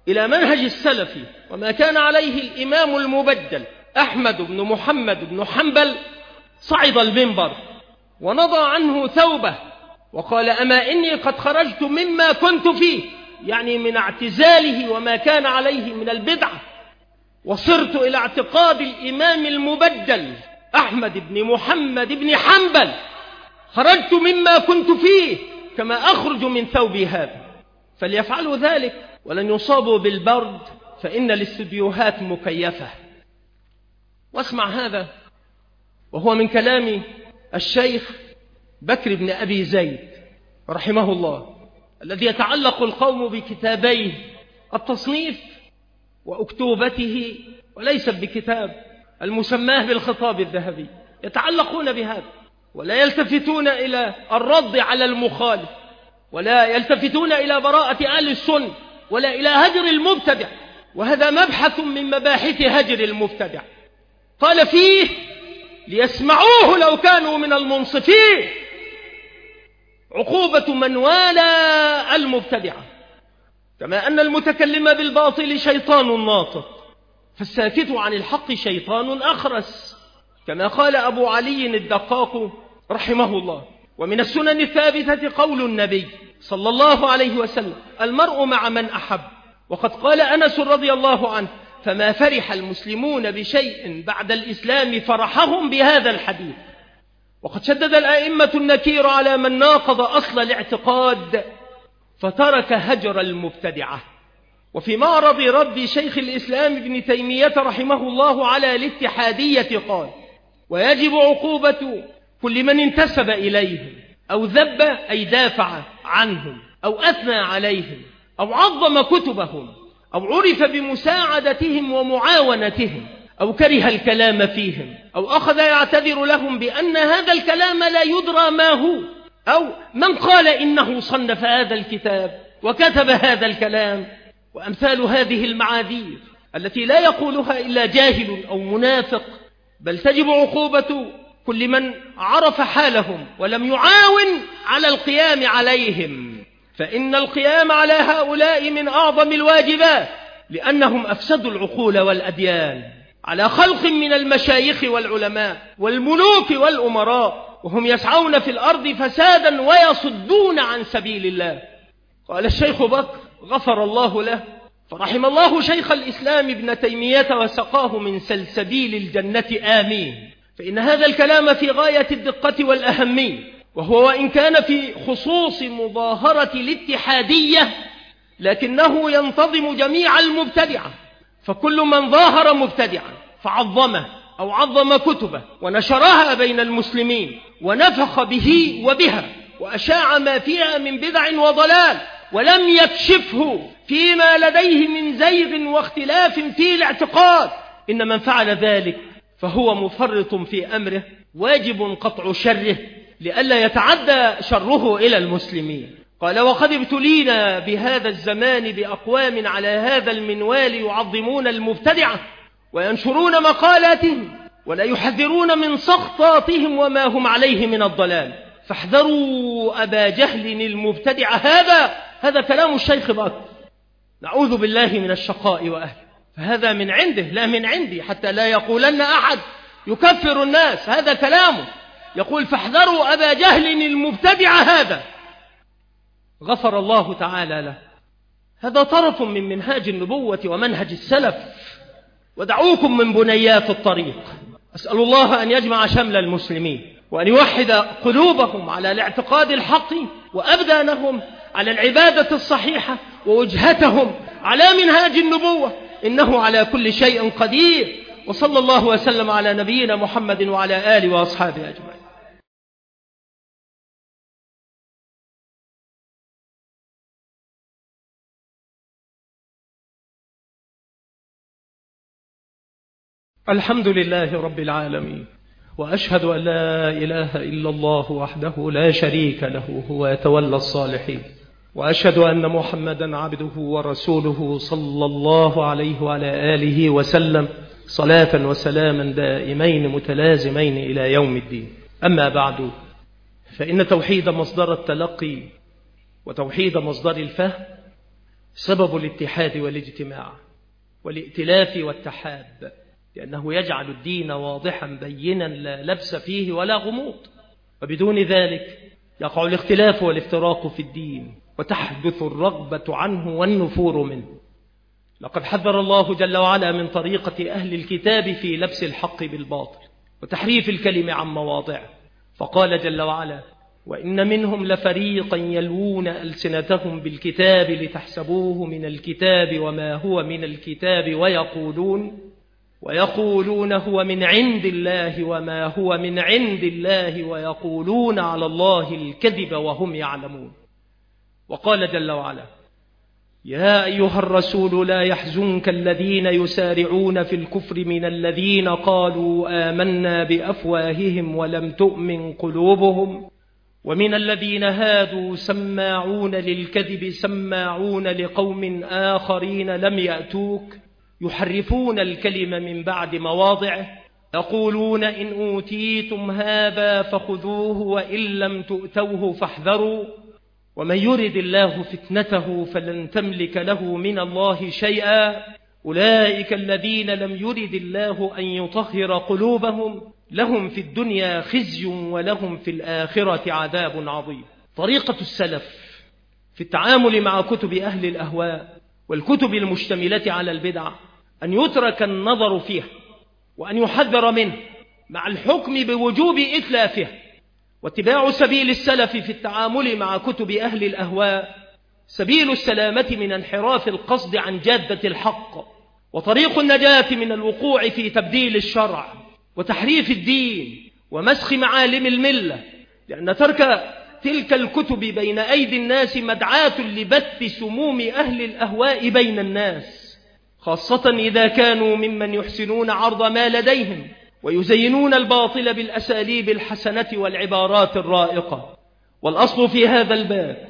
إلى منهج السلف وما كان عليه الإمام المبدل أحمد بن محمد بن حنبل، صعد المنبر ونضى عنه ثوبه وقال: أما إني قد خرجت مما كنت فيه، يعني من اعتزاله وما كان عليه من البدعة، وصرت إلى اعتقاد الإمام المبدل أحمد بن محمد بن حنبل، خرجت مما كنت فيه كما أخرج من ثوبي هذا. فليفعلوا ذلك ولن يصابوا بالبرد، فإن الاستديوهات مكيفة. واسمع هذا وهو من كلام الشيخ بكر بن أبي زيد رحمه الله، الذي يتعلق القوم بكتابيه التصنيف وأكتوبته، وليس بكتاب المسماه بالخطاب الذهبي. يتعلقون بهذا ولا يلتفتون إلى الرد على المخالف، ولا يلتفتون إلى براءة أهل السنة، ولا إلى هجر المبتدع. وهذا مبحث من مباحث هجر المبتدع. قال فيه: ليسمعوه لو كانوا من المنصفين، عقوبة من والى المبتدعة. كما أن المتكلم بالباطل شيطان ناطق، فالساكت عن الحق شيطان أخرس، كما قال أبو علي الدقاق رحمه الله. ومن السنن الثابتة قول النبي صلى الله عليه وسلم: المرء مع من أحب. وقد قال أنس رضي الله عنه: فما فرح المسلمون بشيء بعد الإسلام فرحهم بهذا الحديث. وقد شدد الأئمة النكير على من ناقض أصل الاعتقاد فترك هجر المبتدعة. وفي معرض رد شيخ الإسلام ابن تيمية رحمه الله على الاتحادية قال: ويجب عقوبة كل من انتسب إليهم أو ذب أي دافع عنهم أو أثنى عليهم أو عظم كتبهم أو عرف بمساعدتهم ومعاونتهم أو كره الكلام فيهم أو أخذ يعتذر لهم بأن هذا الكلام لا يدرى ما هو، أو من قال إنه صنف هذا الكتاب وكتب هذا الكلام، وأمثال هذه المعاذير التي لا يقولها إلا جاهل أو منافق. بل تجب عقوبة كل من عرف حالهم ولم يعاون على القيام عليهم، فإن القيام على هؤلاء من أعظم الواجبات، لأنهم أفسدوا العقول والأديان على خلق من المشايخ والعلماء والملوك والأمراء، وهم يسعون في الأرض فسادا ويصدون عن سبيل الله. قال الشيخ بكر غفر الله له، فرحم الله شيخ الإسلام ابن تيمية وسقاه من سلسبيل الجنة آمين. فإن هذا الكلام في غاية الدقة والأهمية، وهو وإن كان في خصوص مظاهرة الاتحادية لكنه ينتظم جميع المبتدعة. فكل من ظاهر مبتدعا فعظمه أو عظم كتبه ونشرها بين المسلمين ونفخ به وبها وأشاع ما فيها من بدع وضلال ولم يكشفه فيما لديه من زيغ واختلاف في الاعتقاد، إن من فعل ذلك فهو مفرط في أمره، واجب قطع شره لئلا يتعدى شره إلى المسلمين. قال: وقد ابتلينا بهذا الزمان بأقوام على هذا المنوال يعظمون المبتدعة وينشرون مقالاتهم ولا يحذرون من سخطاتهم وما هم عليه من الضلال، فاحذروا أبا جهل المبتدع. هذا هذا كلام الشيخ بكر، نعوذ بالله من الشقاء وأهله. فهذا من عنده لا من عندي، حتى لا يقولن أحد يكفر الناس، هذا كلامه. يقول: فاحذروا أبا جهل المبتدع هذا، غفر الله تعالى له. هذا طرف من منهاج النبوة ومنهج السلف، ودعوكم من بنيات الطريق. أسأل الله أن يجمع شمل المسلمين وأن يوحد قلوبهم على الاعتقاد الحق، وأبدانهم على العبادة الصحيحة، ووجهتهم على منهاج النبوة، إنه على كل شيء قدير. وصلى الله وسلم على نبينا محمد وعلى آله وأصحابه أجمعين. الحمد لله رب العالمين، وأشهد أن لا إله إلا الله وحده لا شريك له، هو يتولى الصالحين. وأشهد أن محمدا عبده ورسوله صلى الله عليه وعلى آله وسلم، صلاة وسلاما دائمين متلازمين إلى يوم الدين. أما بعد، فإن توحيد مصدر التلقي وتوحيد مصدر الفهم سبب الاتحاد والاجتماع والائتلاف والتحاب، لأنه يجعل الدين واضحا بينا لا لبس فيه ولا غموض، وبدون ذلك يقع الاختلاف والافتراق في الدين وتحدث الرغبة عنه والنفور منه. لقد حذر الله جل وعلا من طريقة أهل الكتاب في لبس الحق بالباطل وتحريف الكلم عن مواضعه، فقال جل وعلا: وإن منهم لفريقا يلوون ألسنتهم بالكتاب لتحسبوه من الكتاب وما هو من الكتاب ويقولون ويقولون هو من عند الله وما هو من عند الله ويقولون على الله الكذب وهم يعلمون. وقال جل وعلا: يا أيها الرسول لا يحزنك الذين يسارعون في الكفر من الذين قالوا آمنا بأفواههم ولم تؤمن قلوبهم ومن الذين هادوا سماعون للكذب سماعون لقوم آخرين لم يأتوك يحرفون الكلم من بعد مواضعه يقولون إن أوتيتم هذا فخذوه وإن لم تؤتوه فاحذروا ومن يرد الله فتنته فلن تملك له من الله شيئا أولئك الذين لم يرد الله أن يطهر قلوبهم لهم في الدنيا خزي ولهم في الآخرة عذاب عظيم. طريقة السلف في التعامل مع كتب أهل الأهواء والكتب المشتملة على البدع أن يترك النظر فيها وأن يحذر منه مع الحكم بوجوب إتلافها، واتباع سبيل السلف في التعامل مع كتب أهل الأهواء سبيل السلامة من انحراف القصد عن جادة الحق، وطريق النجاة من الوقوع في تبديل الشرع وتحريف الدين ومسخ معالم الملة، لأن ترك تلك الكتب بين أيدي الناس مدعاة لبث سموم أهل الأهواء بين الناس، خاصة إذا كانوا ممن يحسنون عرض ما لديهم ويزينون الباطل بالأساليب الحسنة والعبارات الرائقة. والأصل في هذا الباب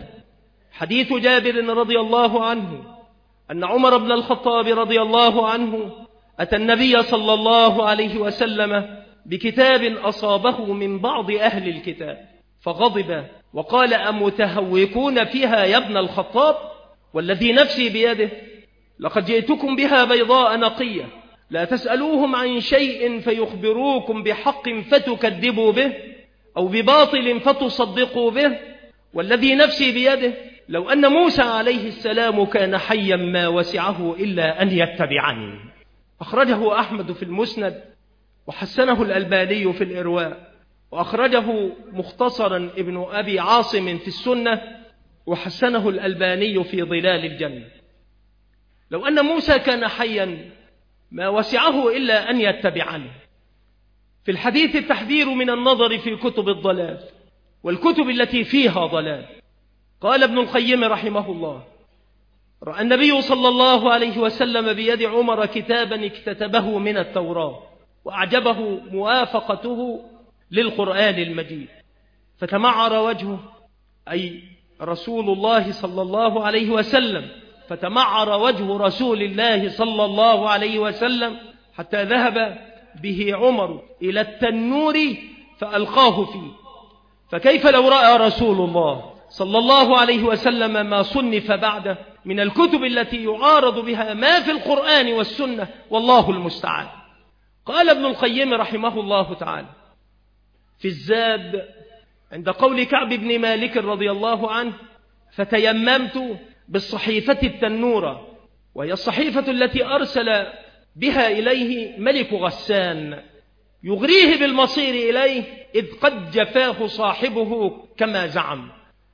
حديث جابر رضي الله عنه أن عمر بن الخطاب رضي الله عنه أتى النبي صلى الله عليه وسلم بكتاب أصابه من بعض أهل الكتاب فغضب وقال: أمتهوكون فيها يا ابن الخطاب؟ والذي نفسي بيده لقد جئتكم بها بيضاء نقية، لا تسألوهم عن شيء فيخبروكم بحق فتكذبوا به أو بباطل فتصدقوا به، والذي نفسي بيده لو أن موسى عليه السلام كان حيا ما وسعه إلا أن يتبعني. أخرجه أحمد في المسند وحسنه الألباني في الإرواء، وأخرجه مختصرا ابن أبي عاصم في السنة وحسنه الألباني في ظلال الجنة. لو أن موسى كان حيا ما وسعه إلا أن يتبعني. في الحديث التحذير من النظر في كتب الضلال والكتب التي فيها ضلال. قال ابن القيم رحمه الله: رأى النبي صلى الله عليه وسلم بيد عمر كتابا اكتتبه من التوراة وأعجبه موافقته للقرآن المجيد، فتمعر وجهه، أي رسول الله صلى الله عليه وسلم، فتمعر وجه رسول الله صلى الله عليه وسلم حتى ذهب به عمر إلى التنور فألقاه فيه. فكيف لو رأى رسول الله صلى الله عليه وسلم ما صنف بعده من الكتب التي يعارض بها ما في القرآن والسنة، والله المستعان. قال ابن القيم رحمه الله تعالى في الزاد عند قول كعب بن مالك رضي الله عنه: فتيممت بالصحيفة التنورة، وهي الصحيفة التي أرسل بها إليه ملك غسان يغريه بالمصير إليه إذ قد جفاه صاحبه كما زعم.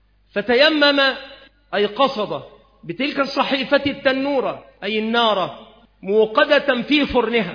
فتيمم أي قصد بتلك الصحيفة التنورة أي النار موقدة في فرنها،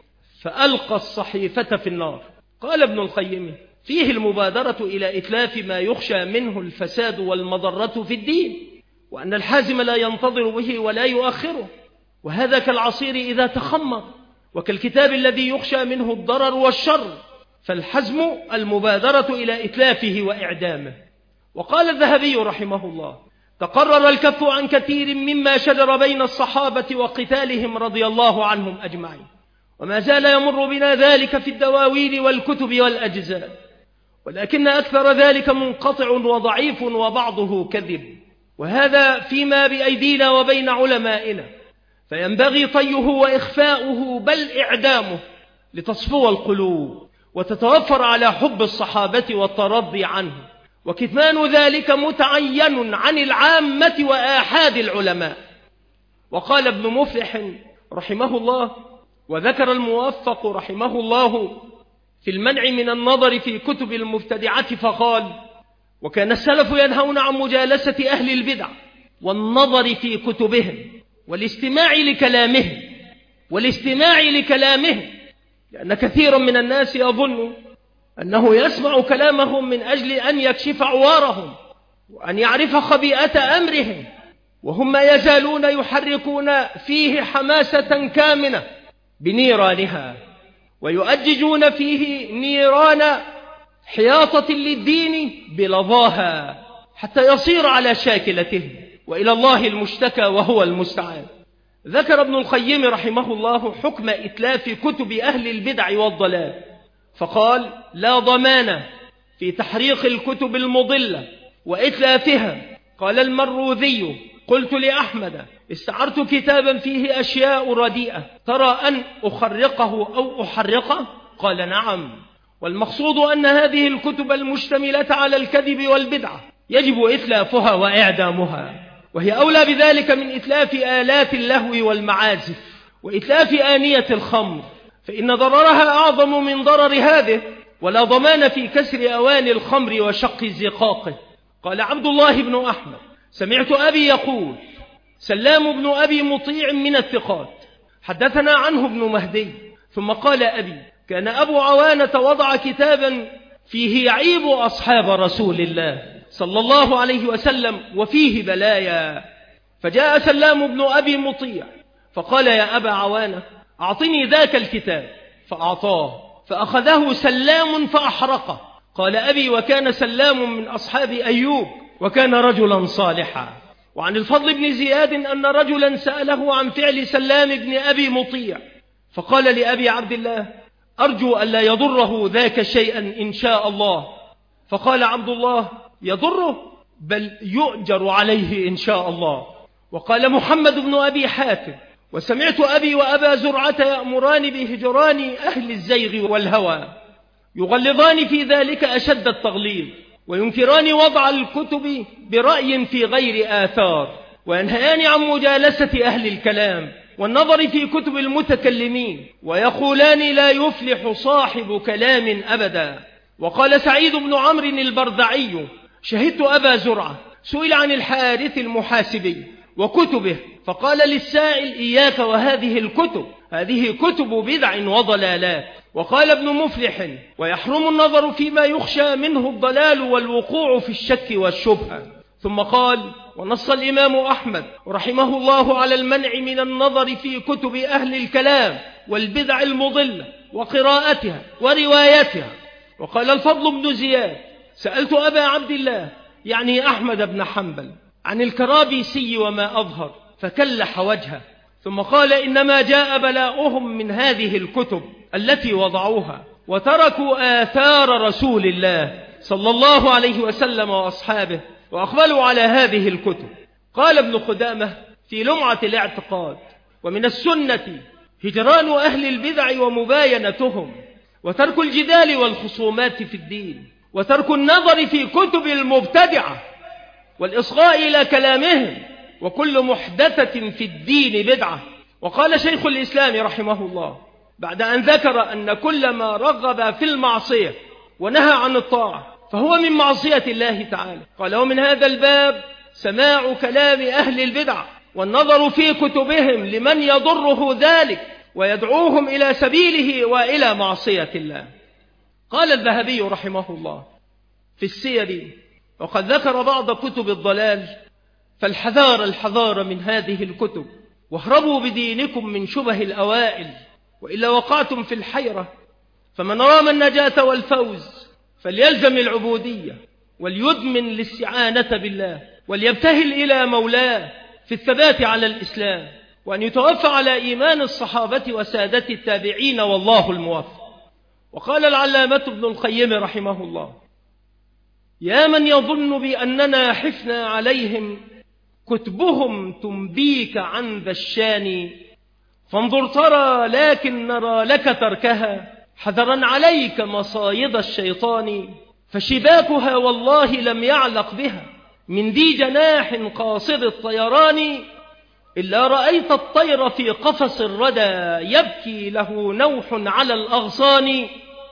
فألقى الصحيفة في النار. قال ابن القيم: فيه المبادرة إلى إتلاف ما يخشى منه الفساد والمضرة في الدين، وأن الحازم لا ينتظر به ولا يؤخره، وهذا كالعصير إذا تخمر، وكالكتاب الذي يخشى منه الضرر والشر، فالحزم المبادرة إلى إتلافه وإعدامه. وقال الذهبي رحمه الله: تقرر الكف عن كثير مما شجر بين الصحابة وقتالهم رضي الله عنهم أجمعين، وما زال يمر بنا ذلك في الدواوين والكتب والأجزاء، ولكن أكثر ذلك منقطع وضعيف وبعضه كذب. وهذا فيما بأيدينا وبين علمائنا، فينبغي طيه وإخفاؤه بل إعدامه لتصفو القلوب وتتوفر على حب الصحابة والترضي عنه، وكتمان ذلك متعين عن العامة وآحاد العلماء. وقال ابن مفلح رحمه الله، وذكر الموفق رحمه الله في المنع من النظر في كتب المبتدعة فقال: وكان السلف ينهون عن مجالسة أهل البدع والنظر في كتبهم والاستماع لكلامهم والاستماع لكلامهم لأن كثيرا من الناس يظن أنه يسمع كلامهم من أجل أن يكشف عوارهم وأن يعرف خبيئة أمرهم، وهم ما يزالون يحركون فيه حماسة كامنة بنيرانها، ويؤججون فيه نيران حياطة للدين بلظاها حتى يصير على شاكلتهم، وإلى الله المشتكى وهو المستعان. ذكر ابن القيم رحمه الله حكم إتلاف كتب أهل البدع والضلال فقال: لا ضمان في تحريق الكتب المضلة وإتلافها. قال المروذي: قلت لأحمد: استعرت كتابا فيه أشياء رديئة، ترى أن أخرقه أو أحرقه؟ قال: نعم. والمقصود أن هذه الكتب المشتملة على الكذب والبدعة يجب إتلافها وإعدامها، وهي أولى بذلك من إتلاف آلات اللهو والمعازف وإتلاف آنية الخمر، فإن ضررها أعظم من ضرر هذه، ولا ضمان في كسر أواني الخمر وشق زقاقه. قال عبد الله بن أحمد: سمعت أبي يقول: سلام بن أبي مطيع من الثقات، حدثنا عنه ابن مهدي. ثم قال أبي: كان أبو عوانة وضع كتابا فيه يعيب أصحاب رسول الله صلى الله عليه وسلم وفيه بلايا، فجاء سلام بن أبي مطيع فقال: يا أبا عوانة، أعطني ذاك الكتاب، فأعطاه، فأخذه سلام فأحرقه. قال أبي: وكان سلام من أصحاب أيوب وكان رجلا صالحا. وعن الفضل بن زياد أن رجلا سأله عن فعل سلام بن أبي مطيع فقال لأبي عبد الله: أرجو ألا يضره ذاك شيئا إن شاء الله. فقال عبد الله: يضره؟ بل يؤجر عليه إن شاء الله. وقال محمد بن أبي حاتم: وسمعت أبي وأبا زرعة يأمران بهجران أهل الزيغ والهوى، يغلظان في ذلك أشد التغليظ، وينكران وضع الكتب برأي في غير آثار، وينهيان عن مجالسة أهل الكلام والنظر في كتب المتكلمين، ويقولان: لا يفلح صاحب كلام أبدا. وقال سعيد بن عمرو البرذعي: شهدت أبا زرعة سئل عن الحارث المحاسبي وكتبه فقال للسائل: إياك وهذه الكتب، هذه كتب بدع وضلالات. وقال ابن مفلح: ويحرم النظر فيما يخشى منه الضلال والوقوع في الشك والشبهة. ثم قال: ونص الإمام أحمد رحمه الله على المنع من النظر في كتب أهل الكلام والبدع المضلة وقراءتها وروايتها. وقال الفضل بن زياد: سألت أبا عبد الله يعني أحمد بن حنبل عن الكرابيسي وما أظهر، فكلح وجهه، ثم قال: إنما جاء بلاؤهم من هذه الكتب التي وضعوها وتركوا آثار رسول الله صلى الله عليه وسلم وأصحابه وأقبلوا على هذه الكتب. قال ابن قدامة في لمعة الاعتقاد: ومن السنة هجران أهل البدع ومباينتهم، وترك الجدال والخصومات في الدين، وترك النظر في كتب المبتدعة والإصغاء إلى كلامهم، وكل محدثة في الدين بدعة. وقال شيخ الإسلام رحمه الله بعد أن ذكر أن كل ما رغب في المعصية ونهى عن الطاعة فهو من معصية الله تعالى، قال: ومن هذا الباب سماع كلام أهل البدع والنظر في كتبهم لمن يضره ذلك ويدعوهم إلى سبيله وإلى معصية الله. قال الذهبي رحمه الله في السير: وقد ذكر بعض كتب الضلال، فالحذار الحذار من هذه الكتب، واهربوا بدينكم من شبه الأوائل، وإلا وقعتم في الحيرة. فمن رام النجاة والفوز فليلزم العبودية وليدمن الاستعانة بالله، وليبتهل إلى مولاه في الثبات على الإسلام، وأن يتوفى على إيمان الصحابة وسادة التابعين، والله الموفق. وقال العلامة ابن القيم رحمه الله: يا من يظن بأننا حفنا عليهم كتبهم تنبيك عن ذا الشان، فانظر ترى لكن نرى لك تركها، حذرا عليك مصايد الشيطان. فشباكها والله لم يعلق بها من ذي جناح قاصد الطيران، إلا رأيت الطير في قفص الردى يبكي له نوح على الأغصان،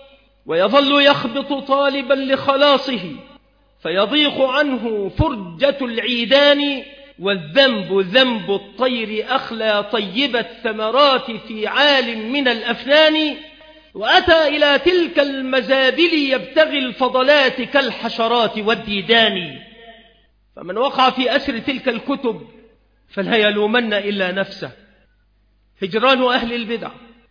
ويظل يخبط طالبا لخلاصه فيضيق عنه فرجة العيدان. والذنب ذنب الطير أخلى طيب الثمرات في عال من الأفنان، وأتى إلى تلك المزابل يبتغي الفضلات كالحشرات والديدان. فمن وقع في أسر تلك الكتب فلا يلومن إلا نفسه. هجران أهل البدع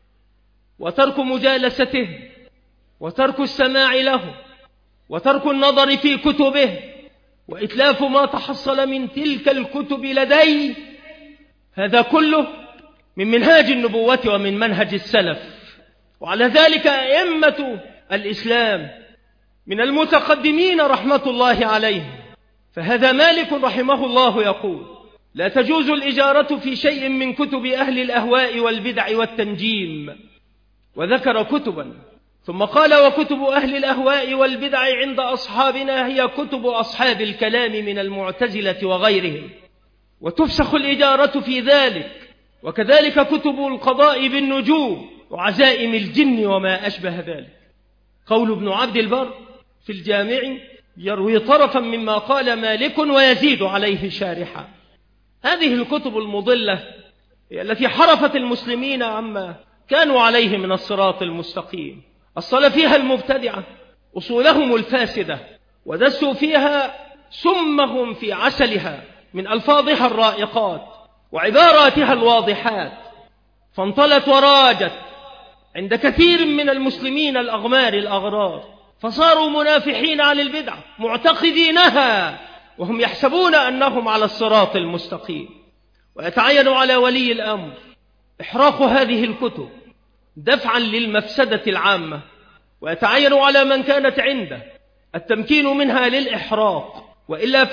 وترك مجالسته وترك السماع له وترك النظر في كتبه وإتلاف ما تحصل من تلك الكتب لديه، هذا كله من منهاج النبوة ومن منهج السلف. وعلى ذلك أئمة الإسلام من المتقدمين رحمة الله عليهم. فهذا مالك رحمه الله يقول: لا تجوز الإجارة في شيء من كتب أهل الأهواء والبدع والتنجيم، وذكر كتبا ثم قال: وكتب أهل الأهواء والبدع عند أصحابنا هي كتب أصحاب الكلام من المعتزلة وغيرهم، وتفسخ الإجارة في ذلك، وكذلك كتب القضاء بالنجوم وعزائم الجن وما أشبه ذلك. قول ابن عبد البر في الجامع يروي طرفا مما قال مالك ويزيد عليه شارحا. هذه الكتب المضلة هي التي حرفت المسلمين عما كانوا عليه من الصراط المستقيم، أصل فيها المبتدعة أصولهم الفاسدة، ودسوا فيها سمهم في عسلها من ألفاظها الرائقات وعباراتها الواضحات، فانطلت وراجت عند كثير من المسلمين الأغمار الأغرار، فصاروا منافحين عن البدع معتقدينها وهم يحسبون أنهم على الصراط المستقيم. ويتعين على ولي الأمر إحراق هذه الكتب دفعا للمفسدة العامة، ويتعين على من كانت عنده التمكين منها للإحراق، وإلا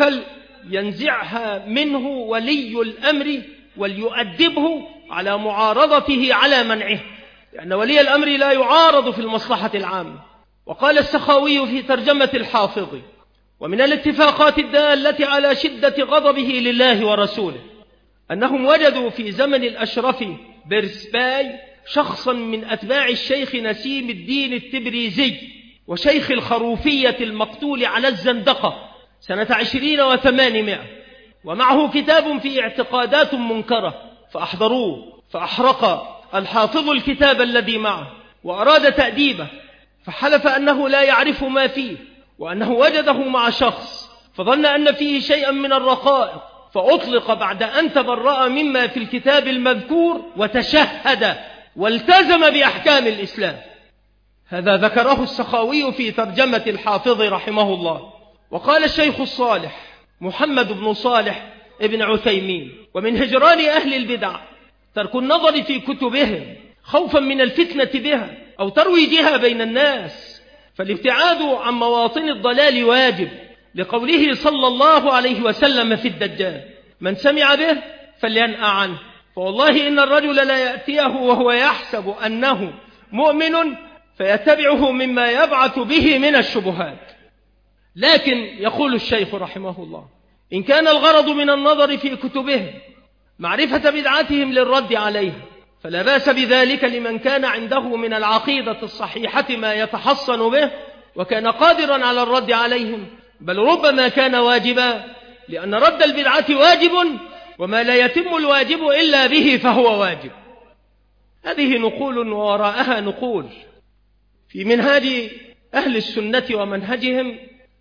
فلينزعها منه ولي الأمر وليؤدبه على معارضته على منعه، لأن ولي الأمر لا يعارض في المصلحة العامة. وقال السخاوي في ترجمة الحافظ: ومن الاتفاقات الدالة على شدة غضبه لله ورسوله أنهم وجدوا في زمن الأشرف بيرسباي شخصا من أتباع الشيخ نسيم الدين التبريزي وشيخ الخروفية المقتول على الزندقة سنة عشرين وثمانمائة، ومعه كتاب فيه اعتقادات منكرة، فأحضروه فأحرق الحافظ الكتاب الذي معه وأراد تأديبه، فحلف أنه لا يعرف ما فيه، وأنه وجده مع شخص فظن أن فيه شيئا من الرقائق، فأطلق بعد أن تبرأ مما في الكتاب المذكور وتشهد والتزم بأحكام الإسلام. هذا ذكره السخاوي في ترجمة الحافظ رحمه الله. وقال الشيخ الصالح محمد بن صالح ابن عثيمين: ومن هجران أهل البدع ترك النظر في كتبهم خوفا من الفتنة بها أو ترويجها بين الناس، فالابتعاد عن مواطن الضلال واجب، لقوله صلى الله عليه وسلم في الدجال: من سمع به فلينأ عنه، فوالله إن الرجل لا يأتيه وهو يحسب أنه مؤمن فيتبعه مما يبعث به من الشبهات. لكن يقول الشيخ رحمه الله: إن كان الغرض من النظر في كتبهم معرفة بدعتهم للرد عليها فلا بأس بذلك لمن كان عنده من العقيدة الصحيحة ما يتحصن به وكان قادرا على الرد عليهم، بل ربما كان واجبا، لأن رد البدعة واجب، وما لا يتم الواجب إلا به فهو واجب. هذه نقول ووراءها نقول في منهاج أهل السنة ومنهجهم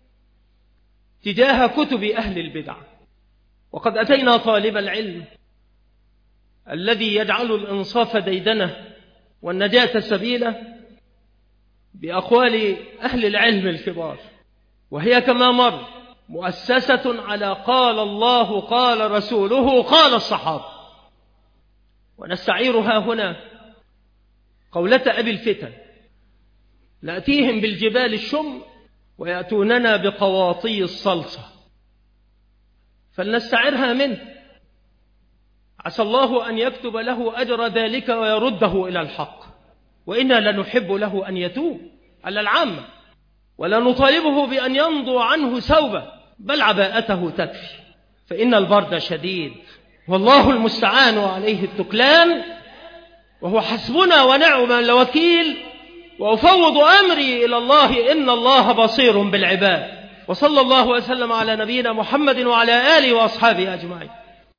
تجاه كتب أهل البدع. وقد أتينا طالب العلم الذي يجعل الإنصاف ديدنه والنجاة سبيله بأقوال أهل العلم الكبار، وهي كما مر مؤسسة على قال الله قال رسوله قال الصحابة. ونستعيرها هنا قولة أبي الفتن: نأتيهم بالجبال الشم ويأتوننا بقواطي الصلصة. فلنستعرها منه، عسى الله أن يكتب له أجر ذلك ويرده إلى الحق، وإنا لنحب له أن يتوب على العامة، ولا نطالبه بأن يمضو عنه ثوبه، بل عباءته تكفي، فإن البرد شديد والله المستعان وعليه التكلان، وهو حسبنا ونعم الوكيل، وأفوض أمري إلى الله إن الله بصير بالعباد. وصلى الله وسلم على نبينا محمد وعلى آله وأصحابه أجمعين.